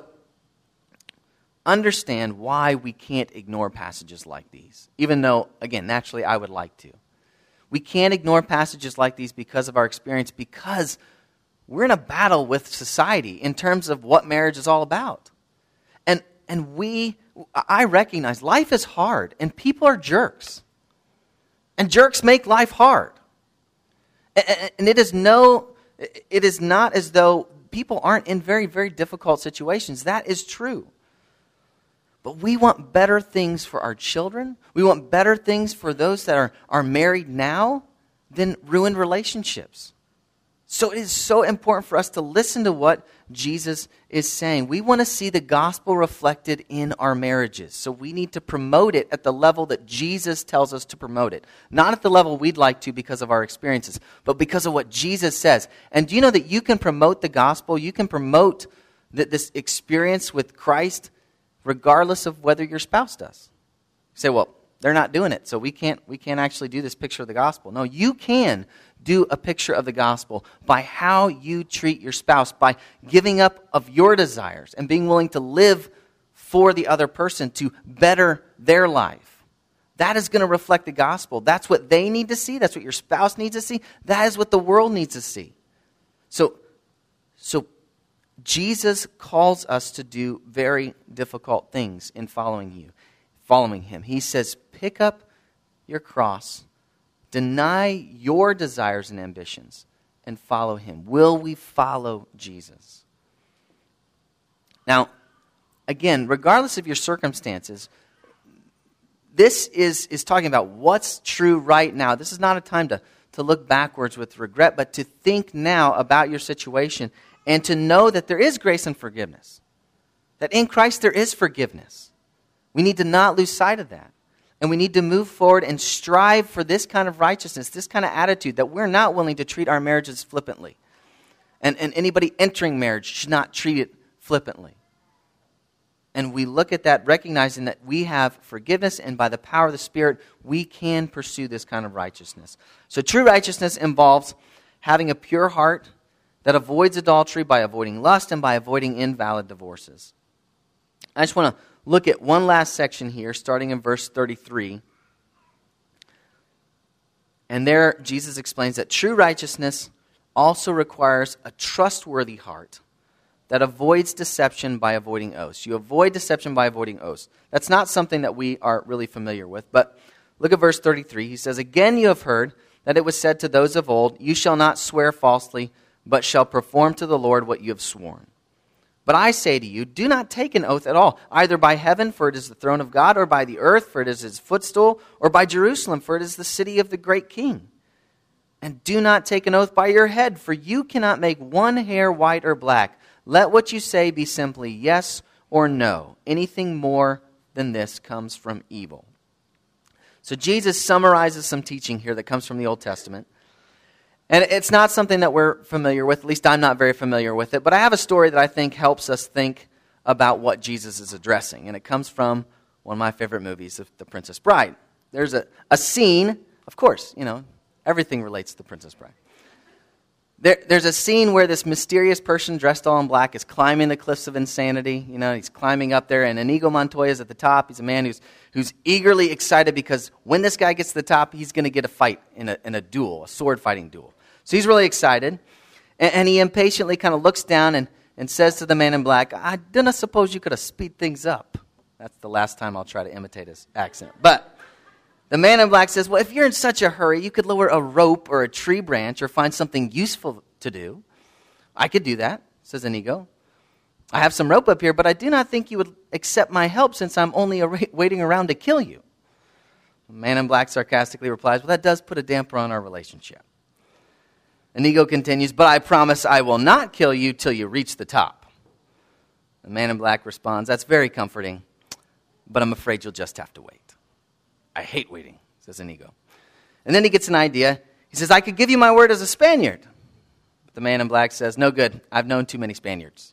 understand why we can't ignore passages like these, even though, again, naturally I would like to. We can't ignore passages like these because of our experience, because we're in a battle with society in terms of what marriage is all about. And I recognize life is hard, and people are jerks. And jerks make life hard. And it is not as though people aren't in very, very difficult situations. That is true. But we want better things for our children. We want better things for those that are married now than ruined relationships. So it is so important for us to listen to what Jesus is saying. We want to see the gospel reflected in our marriages. So we need to promote it at the level that Jesus tells us to promote it. Not at the level we'd like to because of our experiences, but because of what Jesus says. And do you know that you can promote the gospel? You can promote this experience with Christ regardless of whether your spouse does. You say, well, they're not doing it, so we can't actually do this picture of the gospel. No, you can do a picture of the gospel by how you treat your spouse, by giving up of your desires and being willing to live for the other person to better their life. That is going to reflect the gospel. That's what they need to see. That's what your spouse needs to see. That is what the world needs to see. So Jesus calls us to do very difficult things in following Him. He says, pick up your cross, deny your desires and ambitions, and follow Him. Will we follow Jesus? Now, again, regardless of your circumstances, this is talking about what's true right now. This is not a time to look backwards with regret, but to think now about your situation and to know that there is grace and forgiveness. That in Christ there is forgiveness. We need to not lose sight of that. And we need to move forward and strive for this kind of righteousness, this kind of attitude, that we're not willing to treat our marriages flippantly. And anybody entering marriage should not treat it flippantly. And we look at that recognizing that we have forgiveness, and by the power of the Spirit, we can pursue this kind of righteousness. So true righteousness involves having a pure heart that avoids adultery by avoiding lust and by avoiding invalid divorces. I just want to look at one last section here, starting in verse 33. And there, Jesus explains that true righteousness also requires a trustworthy heart that avoids deception by avoiding oaths. You avoid deception by avoiding oaths. That's not something that we are really familiar with. But look at verse 33. He says, "Again you have heard that it was said to those of old, 'You shall not swear falsely, but shall perform to the Lord what you have sworn.' But I say to you, do not take an oath at all, either by heaven, for it is the throne of God, or by the earth, for it is his footstool, or by Jerusalem, for it is the city of the great king. And do not take an oath by your head, for you cannot make one hair white or black. Let what you say be simply yes or no. Anything more than this comes from evil. So Jesus summarizes some teaching here that comes from the Old Testament. And it's not something that we're familiar with. At least I'm not very familiar with it. But I have a story that I think helps us think about what Jesus is addressing. And it comes from one of my favorite movies, The Princess Bride. There's a scene, of course, everything relates to The Princess Bride. There's a scene where this mysterious person dressed all in black is climbing the cliffs of insanity. He's climbing up there, and Inigo Montoya is at the top. He's a man who's eagerly excited because when this guy gets to the top, he's going to get a fight in a duel, a sword fighting duel. So he's really excited, and he impatiently kind of looks down and says to the man in black, I didn't suppose you could have speed things up. That's the last time I'll try to imitate his accent. But the man in black says, well, if you're in such a hurry, you could lower a rope or a tree branch or find something useful to do. I could do that, says Inigo. I have some rope up here, but I do not think you would accept my help since I'm only waiting around to kill you. The man in black sarcastically replies, well, that does put a damper on our relationship. Inigo continues, but I promise I will not kill you till you reach the top. The man in black responds, that's very comforting, but I'm afraid you'll just have to wait. I hate waiting, says Inigo. And then he gets an idea. He says, I could give you my word as a Spaniard. But the man in black says, no good. I've known too many Spaniards.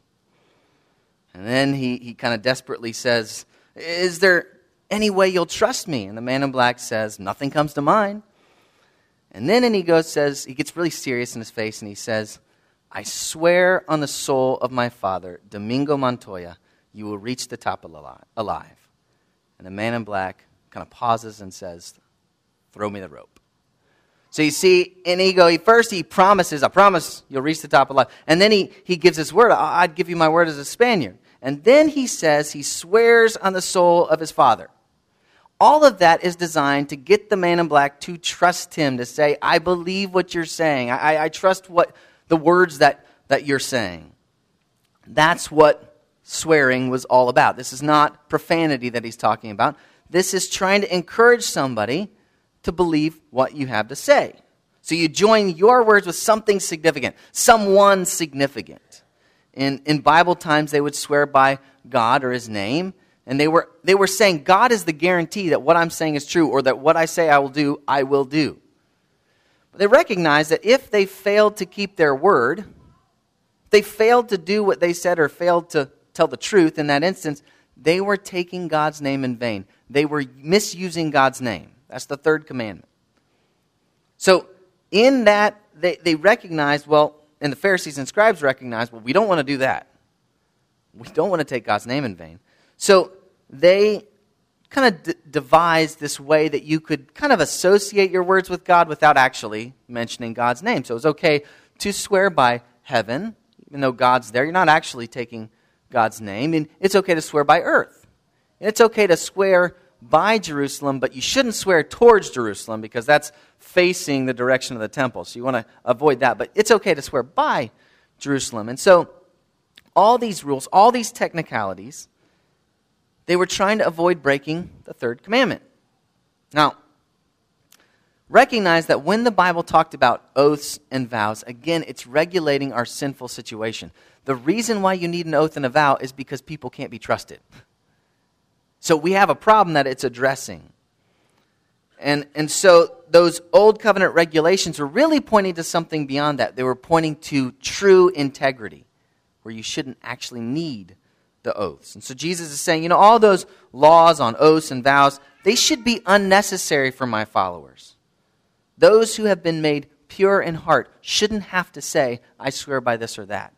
And then he kind of desperately says, is there any way you'll trust me? And the man in black says, nothing comes to mind. And then Inigo says, he gets really serious in his face, and he says, I swear on the soul of my father, Domingo Montoya, you will reach the top alive. And the man in black kind of pauses and says, throw me the rope. So you see, Inigo, he promises, I promise you'll reach the top alive. And then he gives his word, I'd give you my word as a Spaniard. And then he says he swears on the soul of his father. All of that is designed to get the man in black to trust him, to say, I believe what you're saying. I trust the words that you're saying. That's what swearing was all about. This is not profanity that he's talking about. This is trying to encourage somebody to believe what you have to say. So you join your words with something significant, someone significant. In Bible times, they would swear by God or his name. And they were saying, God is the guarantee that what I'm saying is true, or that what I say I will do, I will do. But they recognized that if they failed to keep their word, they failed to do what they said or failed to tell the truth in that instance, they were taking God's name in vain. They were misusing God's name. That's the third commandment. So in that, they recognized, and the Pharisees and scribes recognized, we don't want to do that. We don't want to take God's name in vain. So they kind of devised this way that you could kind of associate your words with God without actually mentioning God's name. So it was okay to swear by heaven, even though God's there. You're not actually taking God's name. And it's okay to swear by earth. And it's okay to swear by Jerusalem, but you shouldn't swear towards Jerusalem because that's facing the direction of the temple. So you want to avoid that. But it's okay to swear by Jerusalem. And so all these rules, all these technicalities, they were trying to avoid breaking the third commandment. Now, recognize that when the Bible talked about oaths and vows, again, it's regulating our sinful situation. The reason why you need an oath and a vow is because people can't be trusted. So we have a problem that it's addressing. And so those old covenant regulations are really pointing to something beyond that. They were pointing to true integrity, where you shouldn't actually need the oaths. And so Jesus is saying, all those laws on oaths and vows, they should be unnecessary for my followers. Those who have been made pure in heart shouldn't have to say, I swear by this or that.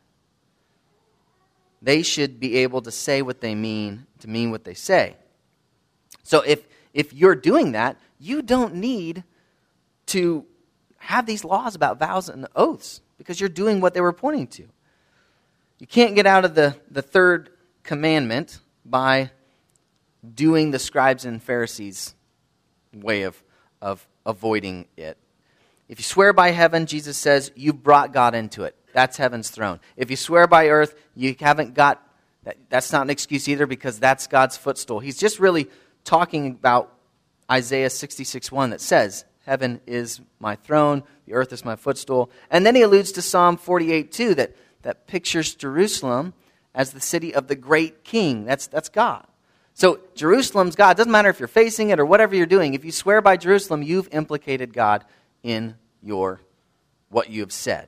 They should be able to say what they mean, to mean what they say. So if you're doing that, you don't need to have these laws about vows and oaths, because you're doing what they were pointing to. You can't get out of the third commandment by doing the scribes and Pharisees' way of avoiding it. If you swear by heaven, Jesus says, you've brought God into it. that's heaven's throne. If you swear by earth, you haven't got, that's not an excuse either, because that's God's footstool. He's just really talking about Isaiah 66:1 that says, heaven is my throne, the earth is my footstool. And then he alludes to Psalm 48:2 that pictures Jerusalem as the city of the great king. That's God. So Jerusalem's God. It doesn't matter if you're facing it or whatever you're doing. If you swear by Jerusalem, you've implicated God in what you have said.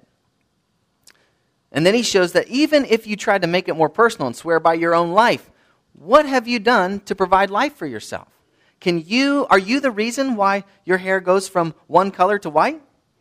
And then he shows that even if you try to make it more personal and swear by your own life, what have you done to provide life for yourself? Are you the reason why your hair goes from one color to white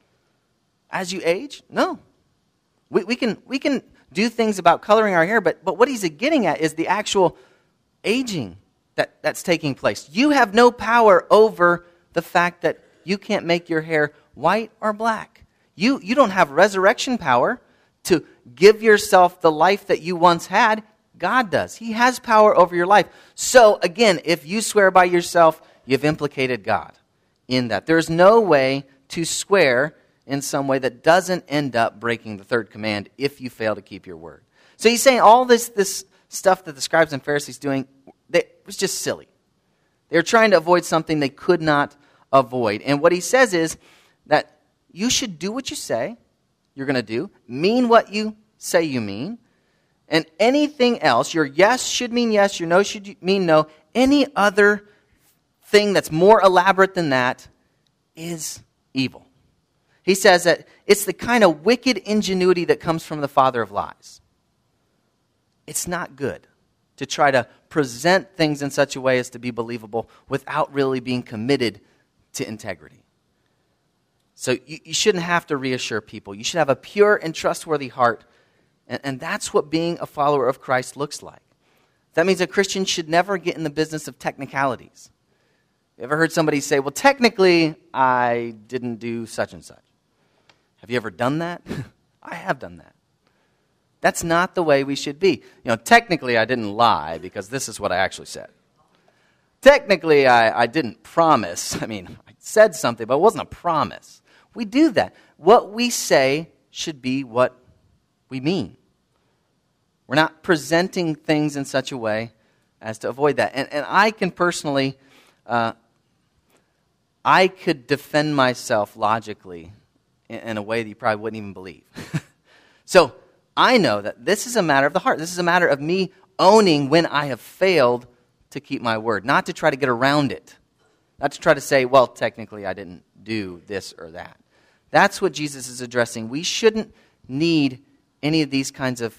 as you age? No. We can do things about coloring our hair, but what he's getting at is the actual aging that's taking place. You have no power over the fact that you can't make your hair white or black. You don't have resurrection power to give yourself the life that you once had. God does. He has power over your life. So again, if you swear by yourself, you've implicated God in that. There's no way to swear in some way that doesn't end up breaking the third command if you fail to keep your word. So he's saying all this stuff that the scribes and Pharisees doing, it was just silly. They were trying to avoid something they could not avoid. And what he says is that you should do what you say you're going to do, mean what you say you mean, and anything else, your yes should mean yes, your no should mean no. Any other thing that's more elaborate than that is evil. He says that it's the kind of wicked ingenuity that comes from the father of lies. It's not good to try to present things in such a way as to be believable without really being committed to integrity. So you shouldn't have to reassure people. You should have a pure and trustworthy heart. And that's what being a follower of Christ looks like. That means a Christian should never get in the business of technicalities. You ever heard somebody say, well, technically, I didn't do such and such? Have you ever done that? I have done that. That's not the way we should be. Technically, I didn't lie because this is what I actually said. Technically, I didn't promise. I said something, but it wasn't a promise. We do that. What we say should be what we mean. We're not presenting things in such a way as to avoid that. And I can personally, I could defend myself logically in a way that you probably wouldn't even believe. So I know that this is a matter of the heart. This is a matter of me owning when I have failed to keep my word, not to try to get around it. Not to try to say, well, technically I didn't do this or that. That's what Jesus is addressing. We shouldn't need any of these kinds of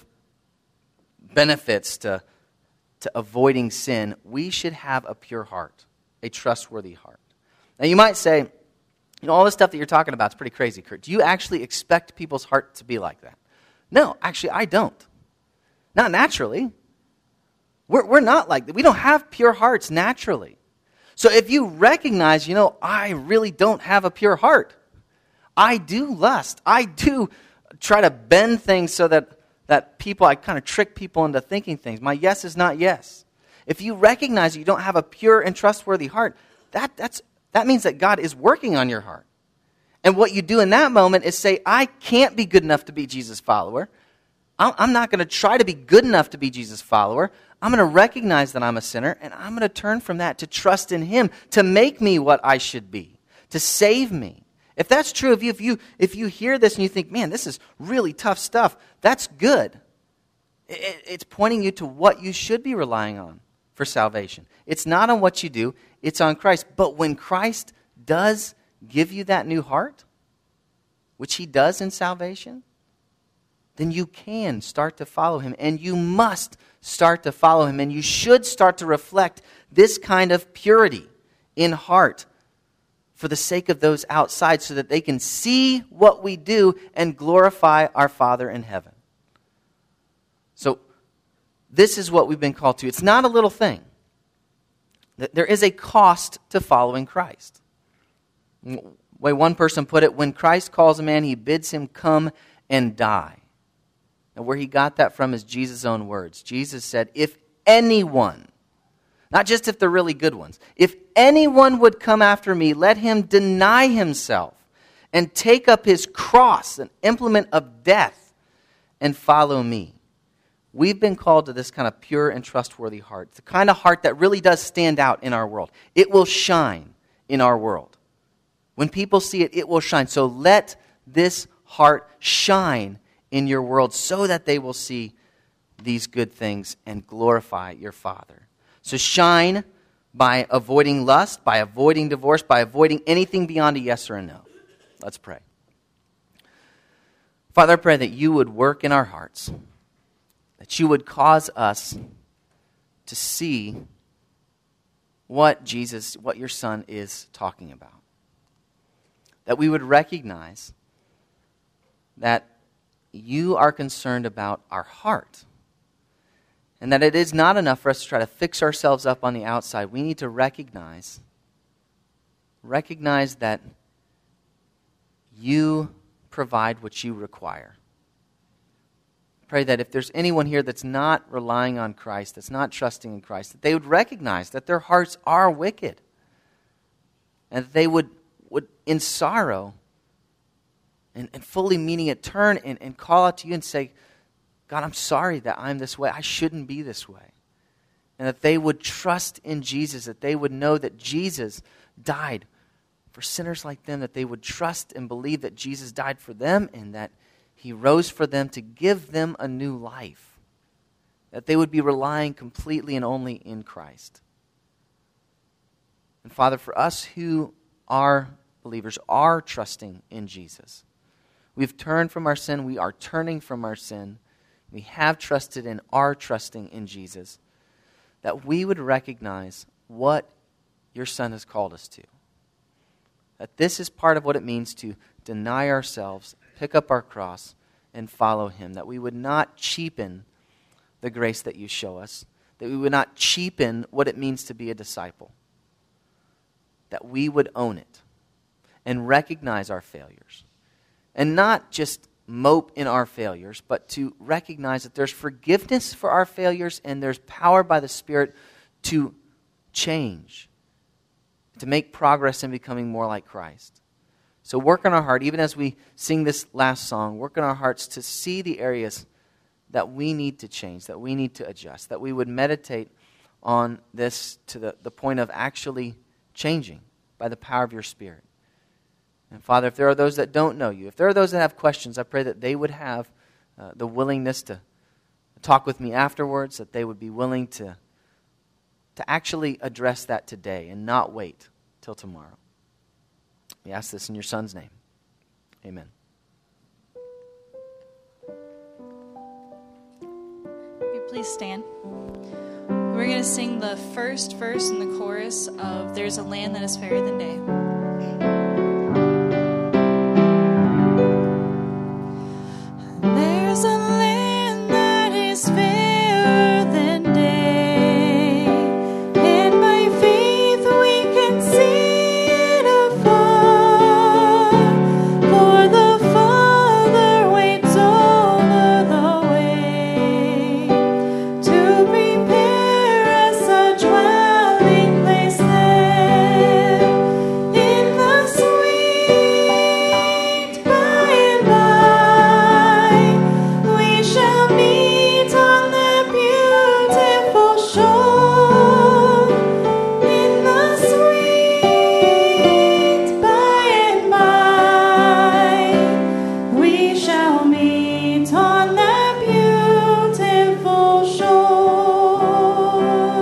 benefits to avoiding sin. We should have a pure heart, a trustworthy heart. Now you might say, all this stuff that you're talking about is pretty crazy, Kurt. Do you actually expect people's heart to be like that? No, actually I don't. Not naturally. We're not like that. We don't have pure hearts naturally. So if you recognize, I really don't have a pure heart. I do lust. I do try to bend things so that people, I kind of trick people into thinking things. My yes is not yes. If you recognize you don't have a pure and trustworthy heart, that means that God is working on your heart. And what you do in that moment is say, I can't be good enough to be Jesus' follower. I'm not going to try to be good enough to be Jesus' follower. I'm going to recognize that I'm a sinner, and I'm going to turn from that to trust in Him to make me what I should be, to save me. If that's true of you, if you hear this and you think, man, this is really tough stuff, that's good. It's pointing you to what you should be relying on for salvation. It's not on what you do, it's on Christ. But when Christ does give you that new heart, which He does in salvation, then you can start to follow Him, and you must start to follow Him, and you should start to reflect this kind of purity in heart for the sake of those outside, so that they can see what we do and glorify our Father in heaven. So this is what we've been called to. It's not a little thing. There is a cost to following Christ. The way one person put it, when Christ calls a man, He bids him come and die. And where he got that from is Jesus' own words. Jesus said, if anyone, not just if they're really good ones, if anyone would come after me, let him deny himself and take up his cross, an implement of death, and follow me. We've been called to this kind of pure and trustworthy heart. It's the kind of heart that really does stand out in our world. It will shine in our world. When people see it, it will shine. So let this heart shine in your world so that they will see these good things and glorify your Father. So shine by avoiding lust, by avoiding divorce, by avoiding anything beyond a yes or a no. Let's pray. Father, I pray that you would work in our hearts, that you would cause us to see what Jesus, what your Son is talking about. That we would recognize that you are concerned about our heart. And that it is not enough for us to try to fix ourselves up on the outside. We need to recognize that you provide what you require. Pray that if there's anyone here that's not relying on Christ, that's not trusting in Christ, that they would recognize that their hearts are wicked. And that they would in sorrow and fully meaning it, turn and call out to you and say, God, I'm sorry that I'm this way. I shouldn't be this way. And that they would trust in Jesus, that they would know that Jesus died for sinners like them, that they would trust and believe that Jesus died for them and that he rose for them to give them a new life. That they would be relying completely and only in Christ. And Father, for us who are believers, are trusting in Jesus, we've turned from our sin, we are turning from our sin, we have trusted and are trusting in Jesus, that we would recognize what your Son has called us to. That this is part of what it means to deny ourselves, pick up our cross, and follow him. That we would not cheapen the grace that you show us. That we would not cheapen what it means to be a disciple. That we would own it and recognize our failures. And not just mope in our failures, but to recognize that there's forgiveness for our failures and there's power by the Spirit to change, to make progress in becoming more like Christ. So work on our heart, even as we sing this last song, work on our hearts to see the areas that we need to change, that we need to adjust, that we would meditate on this to the point of actually changing by the power of your Spirit. And Father, if there are those that don't know you, if there are those that have questions, I pray that they would have the willingness to talk with me afterwards, that they would be willing to actually address that today and not wait till tomorrow. We ask this in your Son's name. Amen. Will you please stand? We're going to sing the first verse and the chorus of There's a Land That Is Fairer Than Day. There's a land that is fairer than day, and by faith we can see it afar, for the Father waits over the way to prepare us a dwelling place there in the sweet by and by. We shall meet on the beautiful shore in the sweet by and by. We shall meet on the beautiful shore.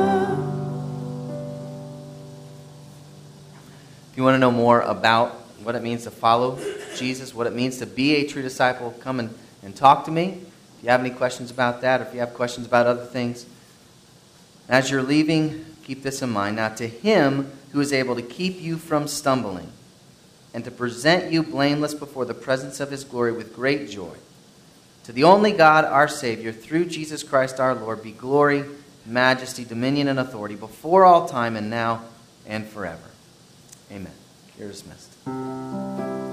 If you want to know more about what it means to follow Jesus, what it means to be a true disciple, come and talk to me. If you have any questions about that, or if you have questions about other things. As you're leaving, keep this in mind. Now, to him who is able to keep you from stumbling and to present you blameless before the presence of his glory with great joy, to the only God, our Savior, through Jesus Christ our Lord, be glory, majesty, dominion, and authority before all time and now and forever. Amen. You're dismissed.